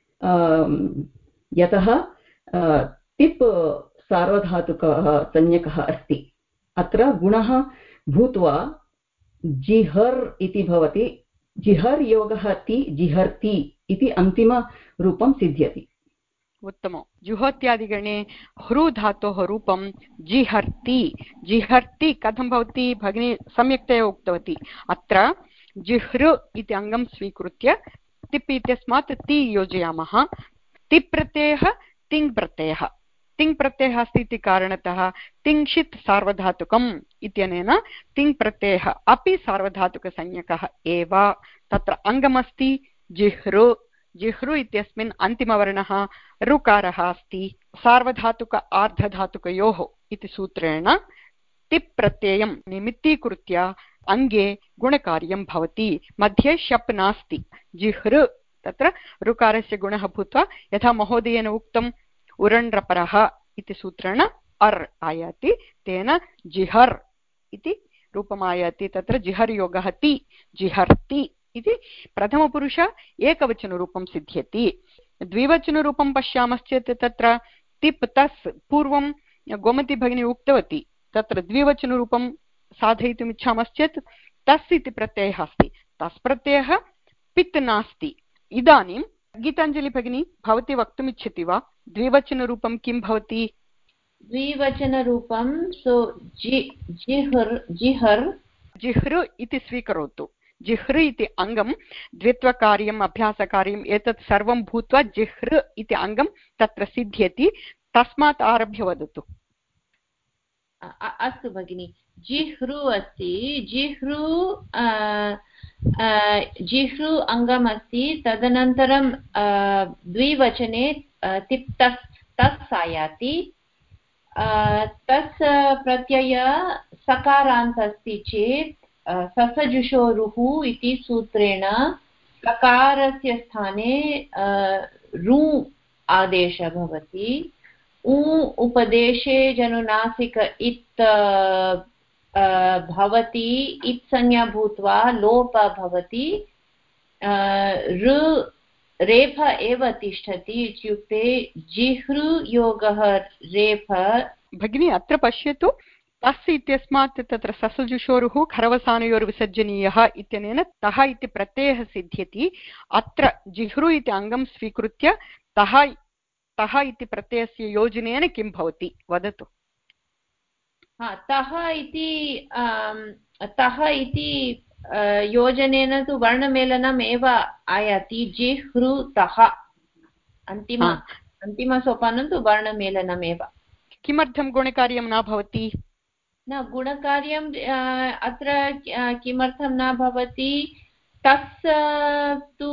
यतः टिप् सार्वधातुकः संज्ञकः अस्ति। अत्र गुणः भूत्वा जिहर् इति भवति। जिहर् योगः ति, जिहर्ति इति अन्तिमरूपं सिद्ध्यति। उत्तमं। जुहोत्यादिगणे ह्रू धातोः रूपं जिहर्ति। जिहर्ति कथं भवति भगिनी? सम्यक्तया उक्तवती। अत्र जिह्र इति अङ्गं स्वीकृत्य तिप् इत्यस्मात् ति योजयामः। तिप् प्रत्ययः तिङ् प्रत्ययः। तिङ् प्रत्ययः अस्ति इति कारणतः तिंशित् सार्वधातुकम् इत्यनेन तिङ् प्रत्ययः अपि सार्वधातुकसंज्ञकः एव। तत्र अङ्गमस्ति जिह्र। जिह्रु इत्यस्मिन् अन्तिमवर्णः ऋकारः अस्ति। सार्वधातुक आर्धधातुकयोः इति सूत्रेण तिप् प्रत्ययं निमित्तीकृत्य अङ्गे गुणकार्यं भवति। मध्ये शप् नास्ति, जिह्ृ तत्र ऋकारस्य गुणः भूत्वा यथा महोदयेन उक्तम् उरण्रपरः इति सूत्रेण अर् आयाति, तेन जिहर् इति रूपम् आयाति। तत्र जिहर् योगः ति, जिहर्ति इति प्रथमपुरुष एकवचनरूपं सिद्ध्यति। द्विवचनरूपं पश्यामश्चेत् तत्र तिप् तस् पूर्वं गोमती भगिनी उक्तवती, तत्र द्विवचनरूपं साधयितुम् इच्छामश्चेत् तस् इति प्रत्ययः अस्ति, तस् प्रत्ययः पित् नास्ति। इदानीं गीताञ्जलि भगिनी भवती वक्तुमिच्छति वा द्विवचनरूपं किं भवति? द्विवचनरूपं सो जि जिहर् जिहर् जिह्ृ इति स्वीकरोतु। जिह्ृ इति अङ्गं द्वित्वकार्यम् अभ्यासकार्यम् एतत् सर्वं भूत्वा जिह्ृ इति अङ्गं तत्र सिद्ध्यति। तस्मात् आरभ्य वदतु। अस्तु भगिनि, जिह्ृ अस्ति, जिह्ृ जिह्ृ अङ्गम् अस्ति, तदनन्तरं द्विवचने तिप् तस् तस् आयाति। तस् प्रत्यय सकारान्त अस्ति चेत् ससजुषोरुः इति सूत्रेण सकारस्य स्थाने रू आदेशः भवति। उ उपदेशे जनुनासिक इत् भवति, इत् संज्ञा भूत्वा लोप भवति। ऋ रेफ एव तिष्ठति इत्युक्ते जिह्ृ योगः रेफ। भगिनी अत्र पश्यतु, तस् इत्यस्मात् तत्र ससजुषोरुः खरवसानयोर्विसर्जनीयः इत्यनेन तः इति प्रत्ययः सिद्ध्यति। अत्र जिह्ृ इति अङ्गं स्वीकृत्य तः तः इति प्रत्ययस्य योजनेन किं भवति वदतु। तः इति तः इति योजनेन तु वर्णमेलनम् एव आयाति। जिह्ृ तः अन्तिम अन्तिमसोपानं तु वर्णमेलनमेव। किमर्थं गुणकार्यं न भवति? न गुणकार्यम् अत्र किमर्थं न भवति? तस् तु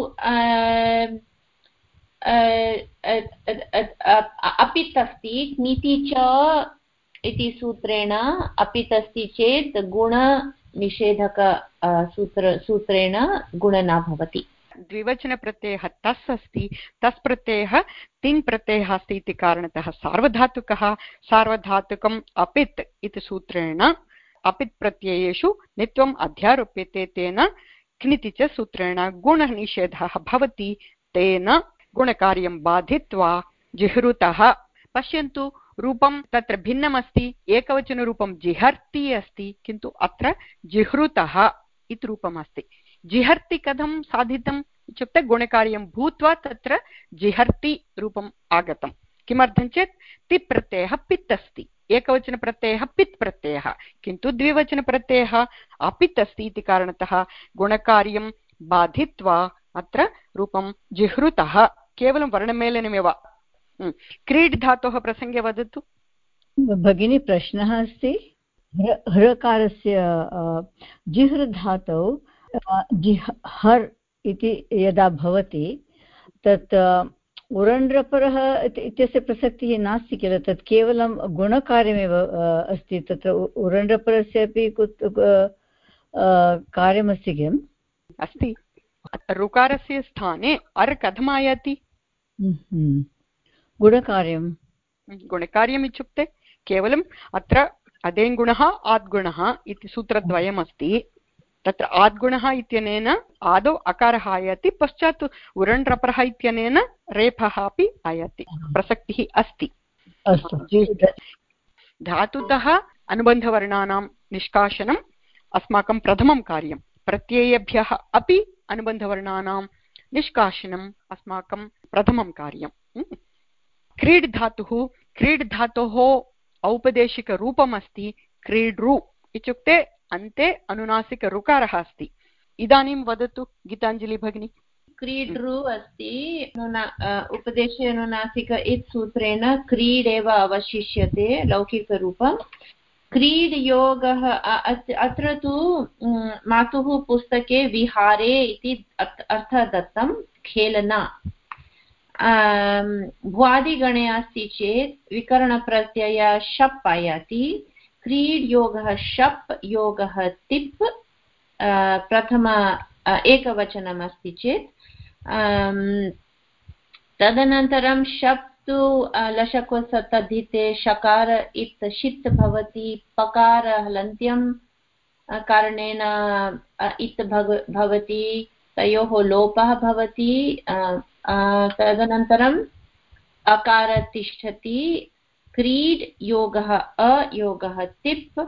अपित् अस्ति, नीति च इति सूत्रेण अपित् अस्ति चेत् गुणनिषेधक सूत्र सूत्रेण गुण न भवति। द्विवचनप्रत्ययः तस् अस्ति, तस् प्रत्ययः तिङ् प्रत्ययः अस्ति इति कारणतः सार्वधातुकः। सार्वधातुकम् अपित् इति सूत्रेण अपित् प्रत्ययेषु नित्वम् अध्यारोप्यते, तेन क्निति च सूत्रेण गुणनिषेधः भवति। तेन गुणकार्यं बाधित्वा जिह्रुतः। पश्यन्तु, रूपं तत्र भिन्नमस्ति। एकवचनरूपं जिहर्ति अस्ति, किन्तु अत्र जिह्रुतः इति रूपम् अस्ति। जिहर्ति कथं साधितम् इत्युक्ते गुणकार्यं भूत्वा तत्र जिहर्ति रूपम् आगतं। किमर्थं चेत् तिप् प्रत्ययः पित् अस्ति, एकवचनप्रत्ययः पित् प्रत्ययः, किन्तु द्विवचनप्रत्ययः अपित् अस्ति इति कारणतः गुणकार्यं बाधित्वा अत्र रूपं जिह्रुतः। केवलं वर्णमेलनमेव। क्रीड् धातोः प्रसङ्गे वदतु भगिनी। प्रश्नः अस्ति, हृकारस्य जिह्र धातौ जिहर् इति यदा भवति तत् उरण्ड्रपरः इत्यस्य प्रसक्तिः नास्ति किल, तत् केवलं गुणकार्यमेव अस्ति। तत्र उरण्ड्रपरस्य अपि कार्यमस्ति किम्? अस्ति। ऋकारस्य स्थाने अर् कथम् आयाति? गुणकार्यं। गुणकार्यम् इत्युक्ते केवलम् अत्र अदेङ्गुणः आद्गुणः इति सूत्रद्वयमस्ति। तत्र आद्गुणः इत्यनेन आदौ अकारः आयाति, पश्चात् उरण्ड्रपरः इत्यनेन रेफः अपि आयाति। प्रसक्तिः अस्ति। धातुतः अनुबन्धवर्णानां निष्कासनम् अस्माकं प्रथमं कार्यं। प्रत्ययेभ्यः अपि अनुबन्धवर्णानां निष्कासनम् अस्माकं प्रथमं कार्यम्। क्रीड् धातुः, क्रीड् धातोः औपदेशिकरूपम् अस्ति क्रीड्रु इत्युक्ते अन्ते अनुनासिक ऋकारः अस्ति। इदानीं वदतु गीताञ्जलि भगिनी। क्रीड्रु अस्ति, उपदेशे अनुनासिक इत् सूत्रेण क्रीड् एव अवशिष्यते लौकिकरूपं। क्रीड् योगः अत्र तु मातुः पुस्तके विहारे इति अर्थः दत्तं, खेलना। भ्वादिगणे अस्ति चेत् विकरणप्रत्यय शप् आयाति। क्रीड् योगः शप् योगः तिप् प्रथम एकवचनम् अस्ति चेत् तदनन्तरं शप् तु लशक्वसतधिते शकार इत् षित् भवति पकार हलन्त्यं कारणेन इत् भवति तयोः लोपः भवति तदनन्तरम् अकार तिष्ठति क्रीड् योगः अयोगः तिप्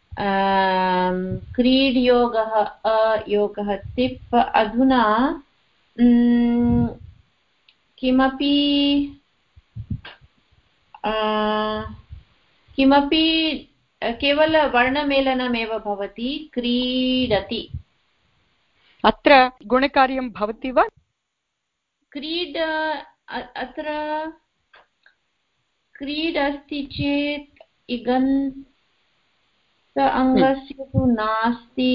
क्रीड् योगः अयोगः तिप् अधुना किमपि किमपि केवल वर्णमेलनमेव भवति क्रीडति अत्र गुणकार्यं भवति वा क्रीड अत्र क्रीड अस्ति चेत् इगन्त अङ्गस्य तु नास्ति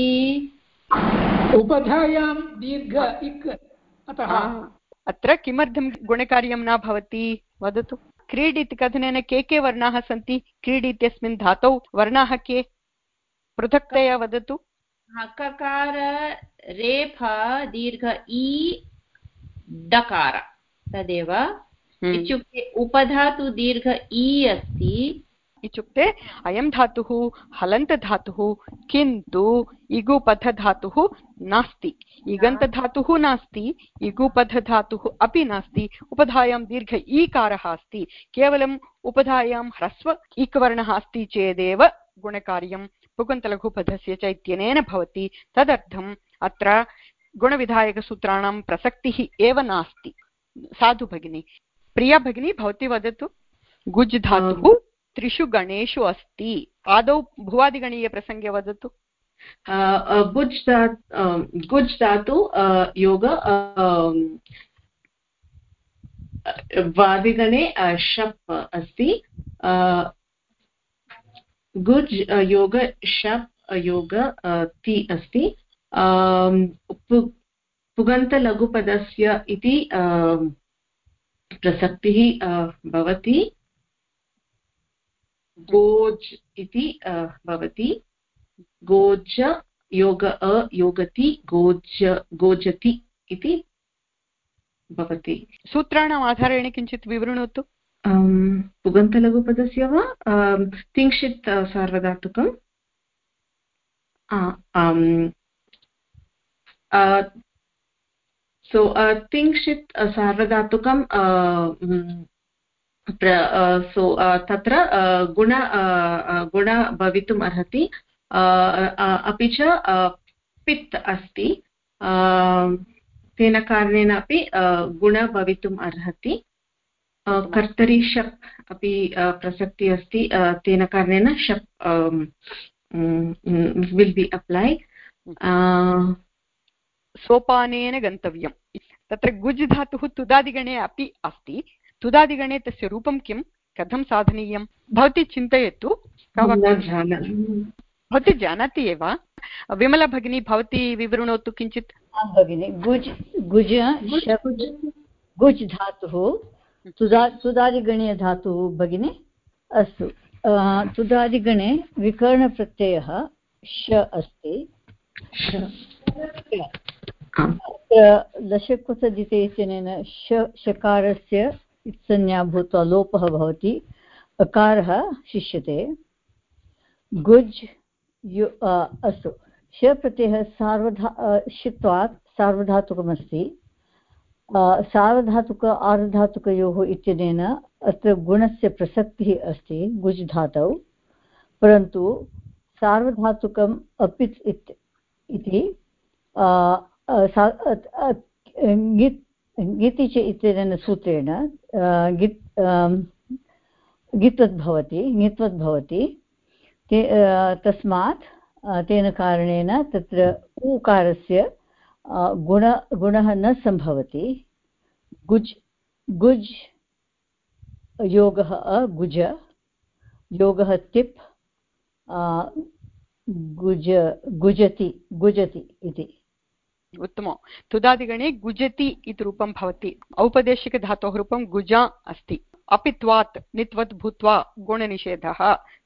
उपधायां दीर्घ इक् अतः अत्र किमर्थं गुणकार्यं न भवति वदतु क्रीड् इति कथनेन के के वर्णाः सन्ति क्रीड् इत्यस्मिन् धातौ वर्णाः के पृथक्तया वदतु ककार रेफ दीर्घ इ डकार तदेव इत्युक्ते उपधातु दीर्घ इ अस्ति इत्युक्ते अयं धातुः हलन्तधातुः किन्तु इगुपथधातुः नास्ति इगन्तधातुः नास्ति इगुपथधातुः अपि नास्ति उपधायां दीर्घ ईकारः अस्ति केवलम् उपधायां ह्रस्व इक्वर्णः अस्ति चेदेव गुणकार्यं पुगन्तलघुपथस्य च इत्यनेन भवति तदर्थम् अत्र गुणविधायकसूत्राणां प्रसक्तिः एव नास्ति साधु भगिनी प्रिया भगिनी भवती वदतु गुज् धातुः त्रिषु गणेषु अस्ति आदौ भुवादिगणीयप्रसङ्गे वदतु गुज् गुज् धातु योग वादिगणे शप् अस्ति गुज् योग शप् योग ति अस्ति पुगन्तलघुपदस्य इति प्रसक्तिः भवति गोज् इति भवति गोज योग अ योगति गोज गोजति इति भवति सूत्राणाम् आधारेण किञ्चित् विवृणोतु पुगन्तलघुपदस्य वा तिङ्क्षित् सार्वधातुकं सो तिङ्क्षित् सार्वधातुकं सो तत्र गुण गुण भवितुम् अर्हति अपि च पित् अस्ति तेन कारणेन अपि गुण भवितुम् अर्हति कर्तरि शप् अपि प्रसक्तिः अस्ति तेन कारणेन शप् विल् बि अप्लै सोपानेन गन्तव्यं तत्र गुज् धातुः तुदादिगणे अपि अस्ति तुदादिगणे तस्य रूपं किं कथं साधनीयं भवती चिन्तयतु भवती जानाति एव विमला भगिनी भवती विवृणोतु किञ्चित् आं भगिनि गुज् गुज गुज् धातुः तुदा तुदादिगणीयधातुः भगिनि अस्तु तुदादिगणे विकरणप्रत्ययः श अस्ति लशक्वसदिते इत्यनेन श शकारस्य संज्ञा भूत्वा लोपः भवति अकारः शिष्यते गुज् यु अस्तु श प्रत्ययः सार्वधा शित्वात् सार्वधातुकमस्ति सार्वधातुक आर्धधातुकयोः इत्यनेन अत्र गुणस्य प्रसक्तिः अस्ति गुज् धातौ परन्तु सार्वधातुकम् अपित् इति ङित् ङिति च इत्यनेन सूत्रेण ङित् ङित्वद् भवति ङित्वद् भवति ते तस्मात् तेन कारणेन तत्र ऊकारस्य गुण गुणः न सम्भवति गुज् गुज् योगः अगुज योगः तिप् गुज गुजति गुजति इति उत्तमं तुदादिगणे गुजति इति रूपं भवति औपदेशिकधातोः रूपं गुजा अस्ति अपित्वात् नित्वत् भूत्वा गुणनिषेधः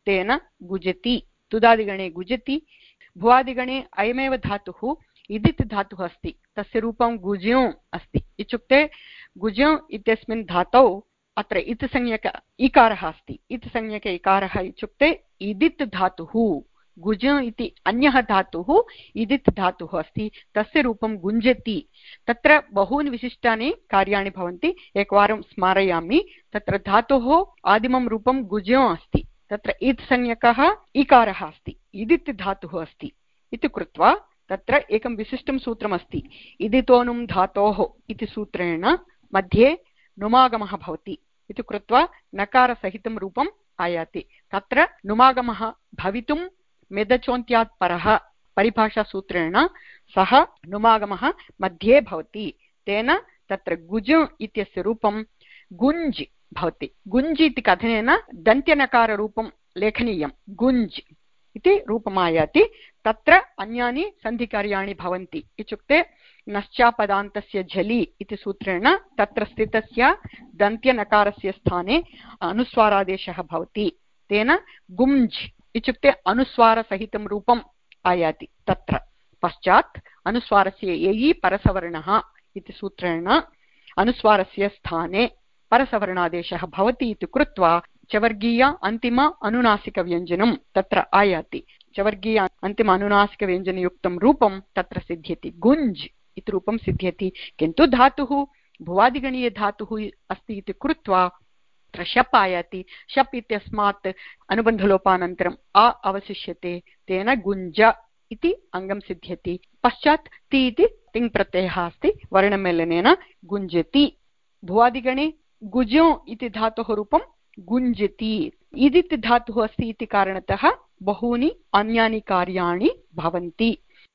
तेन गुजति, तुदादिगणे गुजति। भुवादिगणे अयमेव धातुः इदित् धातुः अस्ति, तस्य रूपं गुज्यों अस्ति। इत्युक्ते गुज्यों इत्यस्मिन् धातौ अत्र इत् संज्ञक इकारः अस्ति। इत् संज्ञक इकारः इत्युक्ते इदित् धातुः। गुज्यों इति अन्यः धातुः इदित् धातुः अस्ति, तस्य रूपं गुञ्जति। तत्र बहूनि विशिष्टानि कार्याणि भवन्ति, एकवारं स्मारयामि। तत्र धातोः आदिमं रूपं गुज्यों अस्ति, तत्र इत् संज्ञकः इकारः अस्ति, इदित् धातुः अस्ति इति कृत्वा तत्र एकं विशिष्टं सूत्रमस्ति। इदितोनुं धातोः इति सूत्रेण मध्ये नुमागमः भवति इति कृत्वा नकारसहितं रूपम् आयाति। तत्र नुमागमः भवितुं मेदचोन्त्यात् परः परिभाषासूत्रेण सः नुमागमः मध्ये भवति। तेन तत्र गुज् इत्यस्य रूपं गुञ्ज् भवति। गुञ्ज् इति कथनेन दन्त्यनकाररूपं लेखनीयं, गुञ्ज् इति रूपमायाति। तत्र अन्यानि सन्धिकार्याणि भवन्ति। इत्युक्ते नश्चापदान्तस्य झलि इति सूत्रेण तत्र स्थितस्य दन्त्यनकारस्य स्थाने अनुस्वारादेशः भवति। तेन गुञ्ज् इत्युक्ते अनुस्वारसहितं रूपम् आयाति। तत्र पश्चात् अनुस्वारस्य एयि परसवर्णः इति सूत्रेण अनुस्वारस्य स्थाने परसवर्णादेशः भवति इति कृत्वा चवर्गीय अन्तिम अनुनासिकव्यञ्जनं तत्र आयाति। चवर्गीय अन्तिम अनुनासिकव्यञ्जनयुक्तं रूपं तत्र सिद्ध्यति, गुञ्ज् इति रूपं सिद्ध्यति। किन्तु धातुः भुवादिगणीयधातुः अस्ति इति कृत्वा तत्र शप् आयाति। शप् इत्यस्मात् अनुबन्धलोपानन्तरम् अ अवशिष्यते, तेन गुञ्ज इति अङ्गं सिद्ध्यति। पश्चात् ति इति तिङ् प्रत्ययः अस्ति, वर्णमेलनेन गुञ्जति। भुवादिगणे गुज्यों इति धातोः रूपं गुञ्जति। इदित् धातुः अस्ति इति कारणतः बहूनि अन्यानि कार्याणि भवन्ति।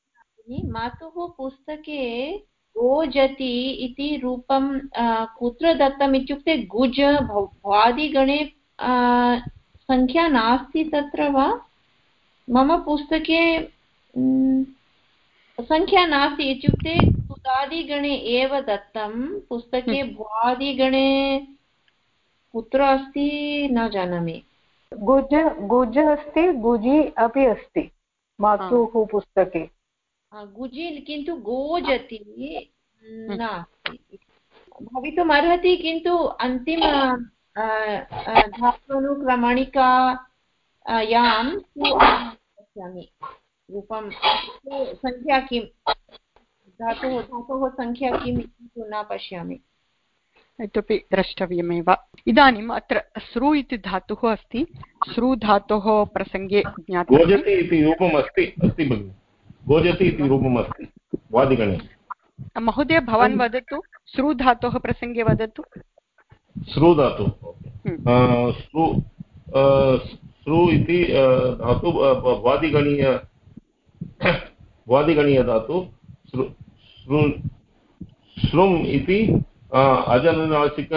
मातुः पुस्तके गोजति इति रूपं कुत्र दत्तम् इत्युक्ते गुज भ्वादिगणे संख्या नास्ति तत्र वा? मम पुस्तके संख्या नास्ति, इत्युक्ते तुदादिगणे एव दत्तं। पुस्तके भ्वादिगणे कुत्र अस्ति न जानामि। गुज गुज अस्ति, गुजि अपि अस्ति मातुः पुस्तके। गुजि किन्तु गोजति नास्ति, भवितुम् अर्हति, किन्तु अन्तिम धात्वनुक्रमणिकायां पश्यामि रूपं संख्या किं, धातुः धातोः संख्या किम् इति न पश्यामि। इतोपि द्रष्टव्यमेव। इदानीम् अत्र श्रु इति धातुः अस्ति। श्रु धातोः प्रसङ्गे ज्ञातव्यं। गोजति इति रूपम् अस्ति अस्ति भगिनि, गोजति इति रूपम् अस्ति वादिगणे। महोदय भवान् वदतु, श्रु धातोः प्रसङ्गे वदतु। श्रु धातु श्रु श्रु इति धातु वादिगणीय वादिगणीय धातु। श्रुम् इति अजनुनासिक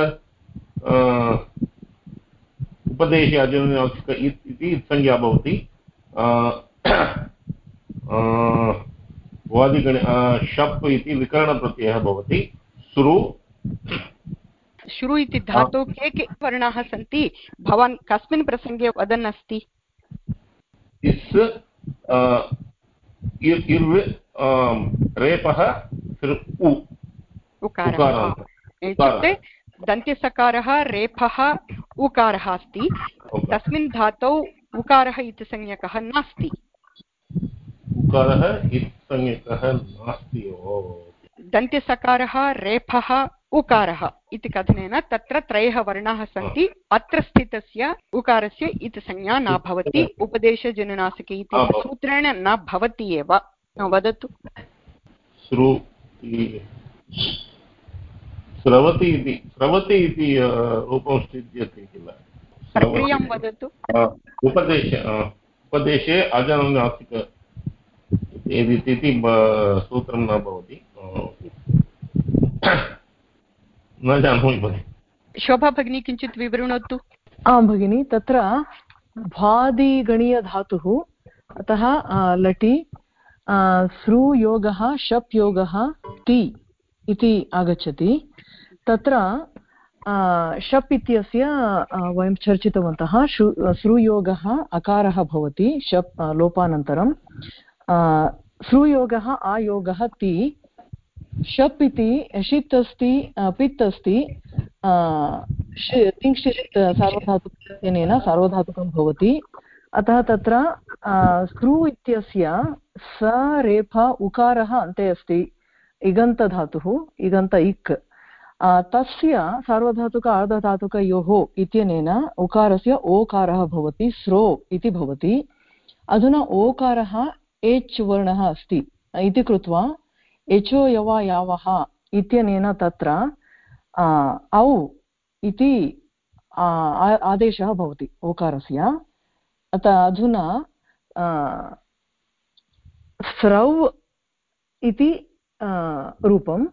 उपदेशे अजनुनासिक इति संज्ञा भवति। वादिगणे शप् इति विकरणप्रत्ययः भवति। श्रु श्रु इति धातोः के के वर्णाः सन्ति? भवान् कस्मिन् प्रसङ्गे वदन् अस्ति? इस् इर् रेपः उकारः। इत्युक्ते दन्त्यसकारः रेफः उकारः अस्ति, तस्मिन् धातौ उकारः इति संज्ञकः नास्ति। उकारः इति संज्ञकः नास्ति। दन्त्यसकारः रेफः उकारः इति कथनेन तत्र त्रयः वर्णाः सन्ति। अत्र स्थितस्य उकारस्य इति संज्ञा न भवति, उपदेशजनुनासिके इति सूत्रेण न भवति एव। वदतु। श्रु स्रवति इति स्रवति इति रूपं सिद्ध्यति किल? प्रक्रियां वदतु। उपदेशे उपदेशे अजनुनासिक इति सूत्रं न भवति, न जानामि भगिनि। शोभा भगिनी किञ्चित् विवृणोतु। आं भगिनि, तत्र भादिगणीयधातुः, अतः लटि श्रूयोगः शप् योगः ति इति आगच्छति। तत्र शप् इत्यस्य वयं चर्चितवन्तः श्रूयोगः अकारः भवति शप् लोपानन्तरं श्रूयोगः आयोगः ति शप् इति षित् अस्ति पित् अस्ति तिङ्क्षित् सार्वधातुकेन सार्वधातुकं भवति अतः तत्र स्क्रु इत्यस्य स रेफ उकारः अन्ते अस्ति इगन्तधातुः इगन्त इक् तस्य सार्वधातुक अर्धधातुकयोः इत्यनेन उकारस्य ओकारः भवति स्रो इति भवति अधुना ओकारः एच् वर्णः अस्ति इति कृत्वा एचो यवा यावः इत्यनेन तत्र औ इति आदेशः भवति ओकारस्य अतः अधुना स्रौ इति रूपं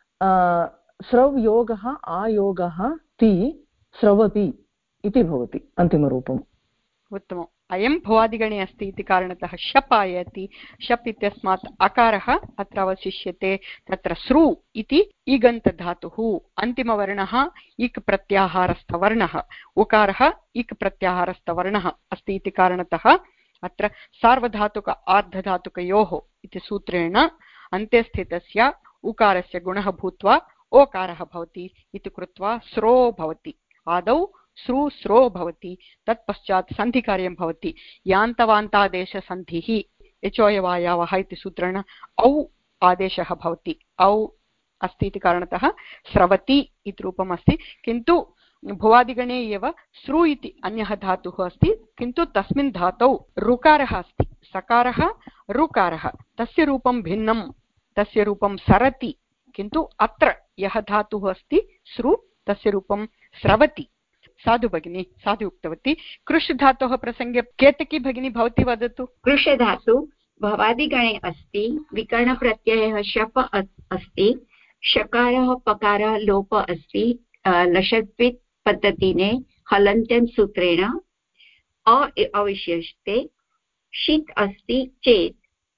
स्रव् योगः आयोगः ति स्रवति इति भवति अन्तिमरूपम् उत्तमम् अयं भवादिगणे अस्ति इति कारणतः शप् आयाति शप् इत्यस्मात् अकारः अत्र अवशिष्यते तत्र स्रु इति इगन्तधातुः अन्तिमवर्णः इक् प्रत्याहारस्थवर्णः उकारः इक् प्रत्याहारस्थवर्णः अस्ति इति कारणतः अत्र सार्वधातुक आर्धधातुकयोः इति सूत्रेण अन्ते स्थितस्य उकारस्य गुणः भूत्वा ओकारः भवति इति कृत्वा स्रो भवति आदौ स्रु स्रो भवति तत्पश्चात् सन्धिकार्यं भवति यान्तवान्तादेशसन्धिः यचोयवायावः इति सूत्रेण औ आदेशः भवति औ अस्ति इति कारणतः स्रवति इति रूपम् अस्ति किन्तु भुवादिगणे एव स्रु इति अन्यः धातुः अस्ति किन्तु तस्मिन् धातौ ऋकारः अस्ति सकारः ऋकारः तस्य रूपं भिन्नं तस्य रूपं सरति किन्तु अत्र यः धातुः अस्ति स्रु तस्य रूपं स्रवति साधु भगिनी साधु उक्तवती कृष् धातोः प्रसङ्गे केतकी भगिनी भवती वदतु कृष् धातु भवादिगणे अस्ति विकरणप्रत्ययः शप अस्ति शकारः पकारः लोप अस्ति लषत्वित् पद्धतिने हलन्त्यं सूत्रेण अ अविशिष्टे षित् अस्ति चेत्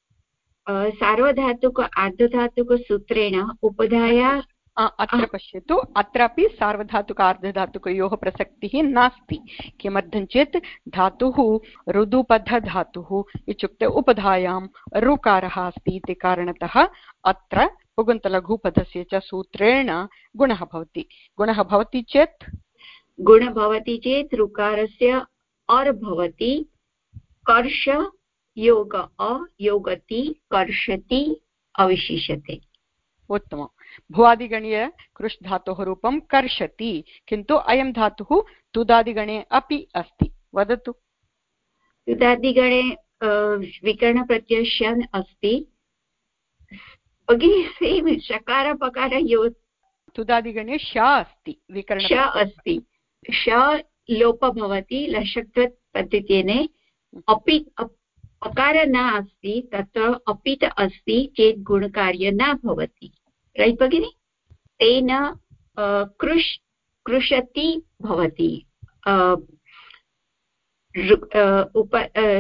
सार्वधातुक आर्धधातुकसूत्रेण उपधाया अत्र पश्यतु अत्रापि सार्वधातुक आर्धधातुकयोः प्रसक्तिः नास्ति किमर्थं चेत् धातुः ऋदुपधधातुः इत्युक्ते उपधायां ऋकारः अस्ति इति कारणतः अत्र पुगन्तलघुपधस्य च सूत्रेण गुणः भवति गुणः भवति चेत् गुणः भवति चेत् ऋकारस्य अर् भवति कर्ष योग अ योगति कर्षति अविशिष्यते उत्तमम् भुवादिगणीय कृष् धातोः रूपं कर्षति किन्तु अयं धातुः तुदादिगणे अपि अस्ति वदतु तुदादिगणे विकरणप्रत्ययः शन् अस्ति भगिनी शकार पकार यो तुदादिगणे श अस्ति विकरण श अस्ति श लोप भवति लषत्वत् पद्धतेन अपि अकार न अस्ति तत्र अपित् अस्ति चेत् गुणकार्य न भवति रैट् भगिनि तेन कृष् कृषति भवति उप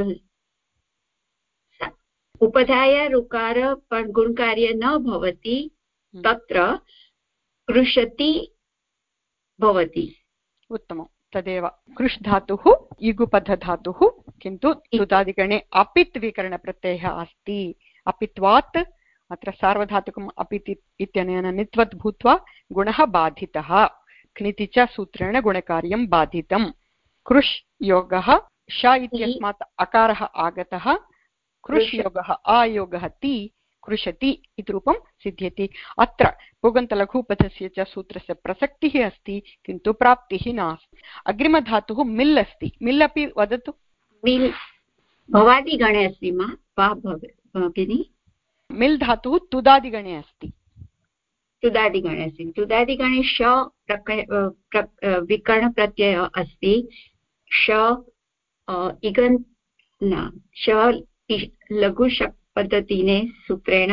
उपधाय ऋकार गुणकार्य न भवति तत्र कृषति भवति उत्तमम् तदेव कृष् धातुः इगुपधधातुः किन्तु तुदादिगणे अपित् विकरणप्रत्ययः अस्ति अपित्वात् अत्र सार्वधातुकम् अपित् इत्यनेन नित्वत् भूत्वा गुणः बाधितः क्निति च सूत्रेण गुणकार्यं बाधितं कृष् योगः श इत्यस्मात् अकारः आगतः कृष् योगः आयोगः ति कृषति इति रूपं सिद्ध्यति अत्र पुगन्तलघुपधस्य च सूत्रस्य प्रसक्तिः अस्ति किन्तु प्राप्तिः नास्ति अग्रिमधातुः मिल् अस्ति मिल् अपि वदतु मिल् भवादिगणे अस्ति वा भगिनि मिल् धातुः तुदादिगणे अस्ति तुदादिगणे अस्ति तुदादिगणे श विकरणप्रत्ययः अस्ति श इगन् न श लघुशक् पद्धतिने सूत्रेण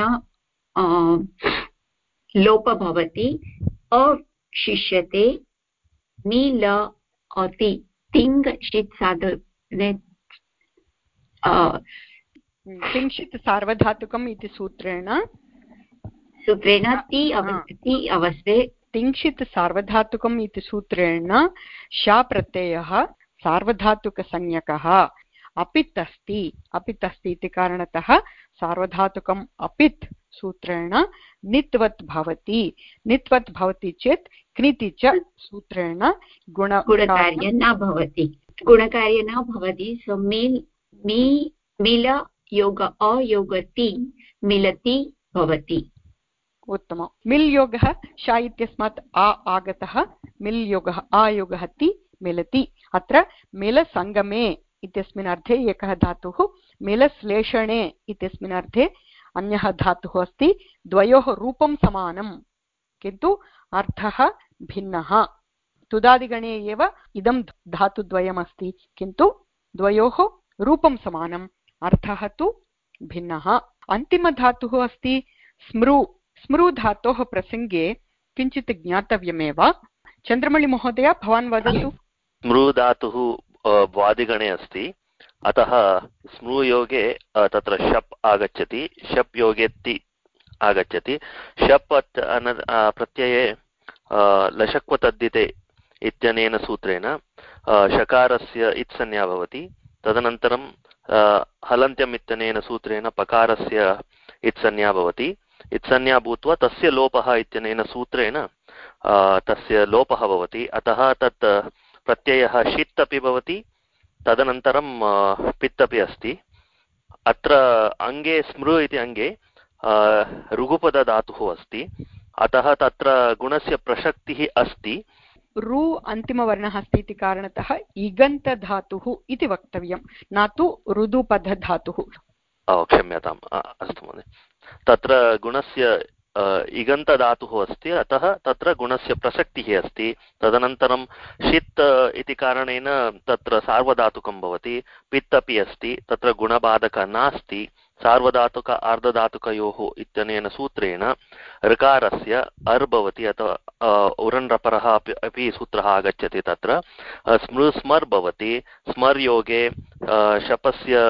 लोप भवति अशिष्यते नि ल अति तिङ् षित् साधने तिङ्क्षित् सार्वधातुकम् इति सूत्रेण सूत्रेण ति ति अवस्थे तिङ्क्षित् सार्वधातुकम् इति सूत्रेण शा प्रत्ययः सार्वधातुकसंज्ञकः अपित् अस्ति अपित् अस्ति इति कारणतः सार्वधातुकम् अपित् सूत्रेण नित्वत् भवति नित्वत् भवति चेत् क्निति च सूत्रेण गुण गुणकार्य न भवति गुणकार्य न भवति सो मिल मी मिल योग अयोगति मिलति भवति उत्तमं मिल् योगः शा इत्यस्मात् आ आगतः मिल् योगः आयोगः ति मिलति अत्र मिलसङ्गमे इत्यस्मिन् अर्थे एकः धातुः मिलश्लेषणे इत्यस्मिन् अर्थे अन्यः धातुः अस्ति द्वयोः रूपं समानं किन्तु अर्थः भिन्नः तुदादिगणे एव इदं धातुद्वयमस्ति किन्तु द्वयोः रूपं समानम् अर्थः तु भिन्नः अन्तिमधातुः अस्ति स्मृ स्मृ धातोः प्रसङ्गे किञ्चित् ज्ञातव्यमेव चन्द्रमौळिमहोदय भवान् वदतु स्मृ धातुः वादिगणे अस्ति अतः स्मृयोगे तत्र शप् आगच्छति शप् योगे ति आगच्छति शप् प्रत्यये लशक्वतद्धिते इत्यनेन सूत्रेण शकारस्य इत्संज्ञा भवति तदनन्तरं हलन्त्यम् इत्यनेन सूत्रेण पकारस्य इत्संज्ञा भवति इत्संज्ञा भूत्वा तस्य लोपः इत्यनेन सूत्रेण तस्य लोपः भवति अतः तत् प्रत्ययः षित् अपि भवति तदनन्तरं पित् अपि अस्ति अत्र अङ्गे स्मृ इति अङ्गे ऋगुपदधातुः अस्ति अतः तत्र गुणस्य प्रसक्तिः अस्ति रु अन्तिमवर्णः अस्ति इति कारणतः इगन्तधातुः इति वक्तव्यं न तु ऋदुपदधातुः क्षम्यताम् अस्तु महोदय तत्र गुणस्य इगन्तधातुः अस्ति अतः तत्र गुणस्य प्रसक्तिः अस्ति तदनन्तरं षित् इति कारणेन तत्र सार्वधातुकं भवति पित् अपि अस्ति तत्र गुणबाधकः नास्ति सार्वधातुक अर्धधातुकयोः इत्यनेन सूत्रेण ऋकारस्य अर् भवति अथवा उरन् रपरः अपि अपि सूत्रः आगच्छति तत्र स्मृ स्मर् भवति स्मर् योगे शपस्य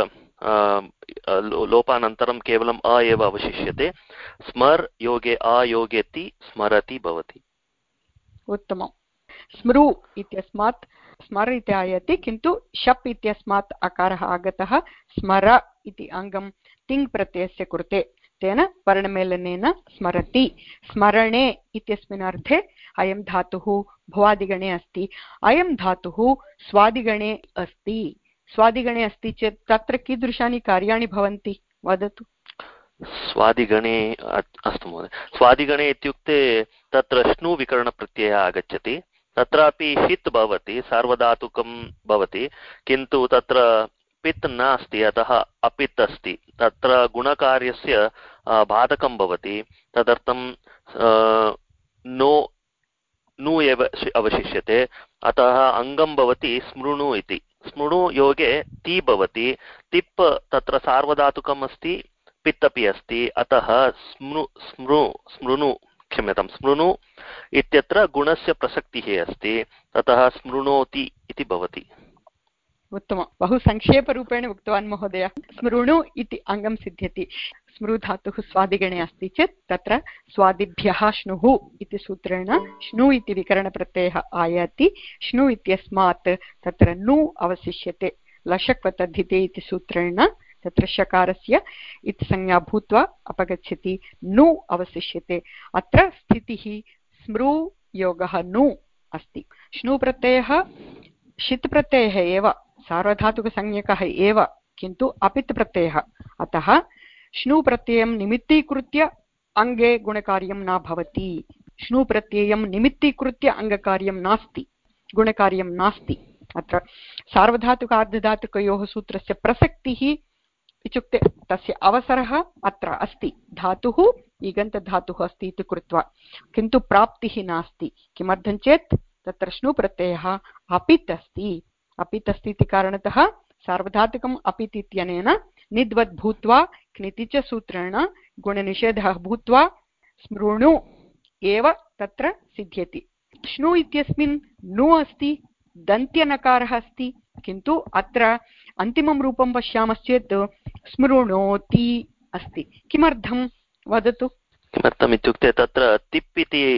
लोपानन्तरं केवलम् अ एव अवशिष्यते स्मर् योगे अयोगे ति स्मरति भवति उत्तमं स्मृ इत्यस्मात् स्मर् इति आयाति किन्तु शप् इत्यस्मात् अकारः आगतः स्मर इति अङ्गं तिङ् प्रत्ययस्य कृते तेन वर्णमेलनेन स्मरति स्मरणे इत्यस्मिन् अर्थे अयं धातुः भुवादिगणे अस्ति अयं धातुः स्वादिगणे अस्ति स्वादिगणे अस्ति चेत् तत्र कीदृशानि कार्याणि भवन्ति वदतु स्वादिगणे अस्तु महोदय स्वादिगणे इत्युक्ते तत्र श्नु विकरणप्रत्ययः आगच्छति तत्रापि षित् भवति सार्वधातुकं भवति किन्तु तत्र पित् नास्ति अतः अपित् अस्ति तत्र गुणकार्यस्य बाधकं भवति तदर्थं नो नु एव अवशिष्यते अतः अङ्गं भवति स्मृणु इति स्मृणु योगे ति भवति तिप् तत्र सार्वधातुकम् अस्ति पित् अपि अस्ति अतः स्मृ स्मृ स्मृणु क्षम्यतां स्मृणु इत्यत्र गुणस्य प्रसक्तिः अस्ति ततः स्मृणोति इति भवति उत्तमं बहु संक्षेपरूपेण उक्तवान् महोदय स्मृणु इति अङ्गं सिद्ध्यति स्मृ धातुः स्वादिगणे अस्ति चेत् तत्र स्वादिभ्यः श्नुः इति सूत्रेण श्नु इति विकरणप्रत्ययः आयाति श्नु इत्यस्मात् तत्र नु अवशिष्यते लशक्वतद्धिते इति सूत्रेण तत्र शकारस्य इत्संज्ञा भूत्वा अपगच्छति नु अवशिष्यते अत्र स्थितिः स्मृ योगः नु अस्ति श्नु प्रत्ययः षित् प्रत्ययः एव सार्वधातुकसंज्ञकः एव किन्तु अपित् प्रत्ययः अतः श्नु प्रत्ययं निमित्तीकृत्य अङ्गे गुणकार्यं न भवति श्नु प्रत्ययं निमित्तीकृत्य अङ्गकार्यं नास्ति गुणकार्यं नास्ति अत्र सार्वधातुक अर्धधातुकयोः सूत्रस्य प्रसक्तिः इत्युक्ते तस्य अवसरः अत्र अस्ति धातुः इगन्तधातुः अस्ति इति कृत्वा किन्तु प्राप्तिः नास्ति किमर्थं चेत् तत्र श्नु प्रत्ययः अपित् अस्ति अपित् अस्ति इति कारणतः सार्वधातुकम् अपित् इत्यनेन निद्वद् भूत्वा क्निति च सूत्रेण गुणनिषेधः भूत्वा स्मृणु एव तत्र सिद्ध्यति श्नु इत्यस्मिन् नु अस्ति दन्त्यनकारः अस्ति किन्तु अत्र अन्तिमं रूपं पश्यामश्चेत् स्मृणोति अस्ति किमर्थं वदतु किमर्थम् इत्युक्ते तत्र तिप् इति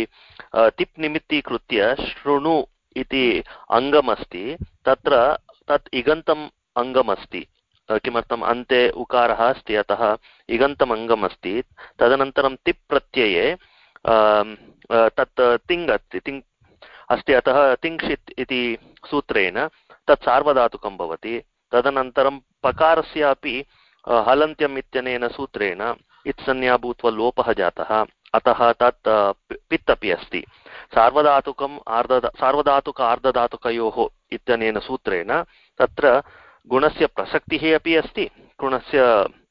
तिप् निमित्तीकृत्य शृणु इति अङ्गमस्ति, तत्र तत् इगन्तम् अङ्गमस्ति। किमर्थम्? अन्ते उकारः अस्ति, अतः इगन्तम् अङ्गमस्ति। तदनन्तरं तिप् प्रत्यये तत् तिङ् अस्ति तिङ् अस्ति अतः तिङ्क्षित् इति सूत्रेण तत् सार्वधातुकं भवति। तदनन्तरं पकारस्य अपि हलन्त्यम् इत्यनेन सूत्रेण इत्संज्ञा भूत्वा लोपः जातः, अतः तत् पित् अपि अस्ति। सार्वधातुकम् आर्ध सार्वधातुक आर्धधातुकयोः इत्यनेन सूत्रेण तत्र गुणस्य प्रसक्तिः अपि अस्ति, गुणस्य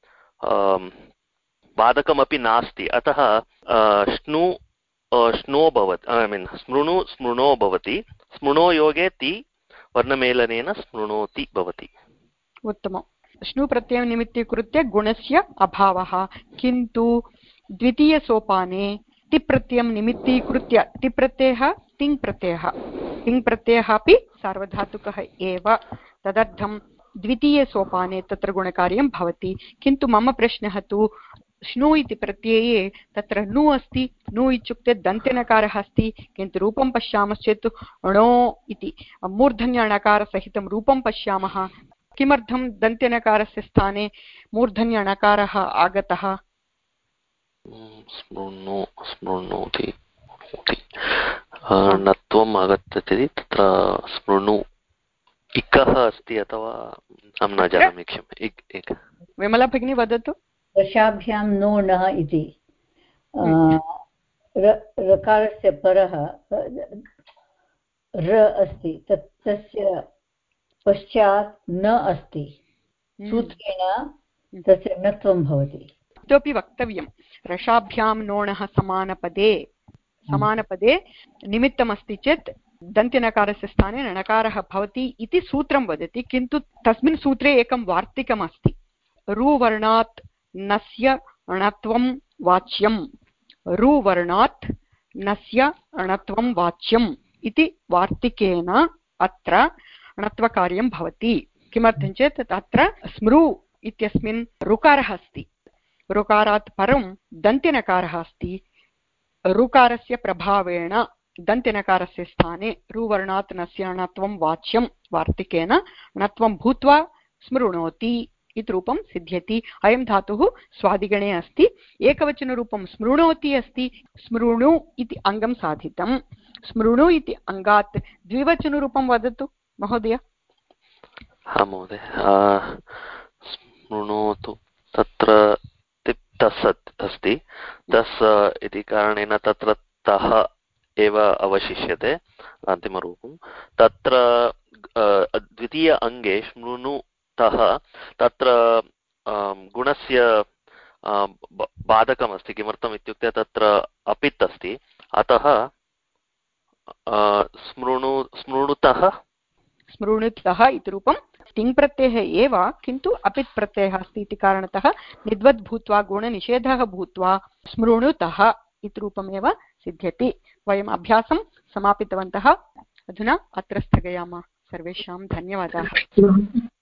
बाधकमपि नास्ति, अतः श्नु श्नो भवति, ऐ मीन् स्मृणु स्मृणो भवति। स्मृणो योगे ति वर्णमेलनेन स्मृणोति भवति। उत्तमम्। श्नु प्रत्ययं निमित्तीकृत्य गुणस्य अभावः, किन्तु द्वितीयसोपाने तिप्रत्ययं निमित्तीकृत्य तिप्रत्ययः तिङ् प्रत्ययः तिङ् प्रत्ययः अपि सार्वधातुकः एव, तदर्थं द्वितीयसोपाने तत्र गुणकार्यं भवति। किन्तु मम प्रश्नः तु श्नु इति प्रत्यये तत्र नु अस्ति, नु इत्युक्ते दन्त्यनकारः अस्ति, किन्तु रूपं पश्यामश्चेत् णो इति मूर्धन्यणकारसहितं रूपं पश्यामः। किमर्थं दन्त्यनकारस्य स्थाने मूर्धन्यणकारः आगतः? स्मृणु स्मृणोति णत्वम् आगच्छति, तत्र स्मृणु इकः अस्ति अथवा अहं न जानामि, क्षम्यतां। विमला भगिनी वदतु। दशाभ्यां नो नः इति रकारस्य परः र अस्ति, तत् तस्य पश्चात् न अस्ति, सूत्रेण तस्य णत्वं भवति। इतोपि वक्तव्यं, रसाभ्यां नोणः समानपदे समानपदे निमित्तमस्ति चेत् दन्त्यनकारस्य स्थाने णकारः भवति इति सूत्रं वदति, किन्तु तस्मिन् सूत्रे एकं वार्तिकम् अस्ति। रुवर्णात् नस्य णत्वं वाच्यं, रुवर्णात् नस्य णत्वं वाच्यम् इति वार्तिकेन अत्र णत्वकार्यं भवति। किमर्थं चेत् अत्र स्मृ इत्यस्मिन् ऋकारः अस्ति, ऋकारात् परं दन्त्यनकारः अस्ति, ऋकारस्य प्रभावेण दन्त्यनकारस्य स्थाने रुवर्णात् नस्य णत्वं वाच्यं वार्तिकेन णत्वं भूत्वा स्मृणोति इति रूपं सिद्ध्यति। अयं धातुः स्वादिगणे अस्ति, एकवचनरूपं स्मृणोति अस्ति, स्मृणु इति अङ्गं साधितं। स्मृणु इति अङ्गात् द्विवचनरूपं वदतु महोदय। हा महोदय, स्मृणोतु तत्र तिप्तस् अस्ति, तस् इति कारणेन तत्र तः एव अवशिष्यते अन्तिमरूपं। तत्र द्वितीय अङ्गे स्मृणुतः तत्र गुणस्य बाधकमस्ति। किमर्थम् इत्युक्ते तत्र अपित् अस्ति, अतः स्मृणु स्मृणुतः स्मृणुतः इति रूपं तिङ् प्रत्ययः एव, किन्तु अपित् प्रत्ययः अस्ति इति कारणतः निद्वद् भूत्वा गुणनिषेधः भूत्वा स्मृणुतः इति रूपमेव सिद्ध्यति। वयम् अभ्यासं समापितवन्तः, अधुना अत्र स्थगयामः। सर्वेषां धन्यवादाः।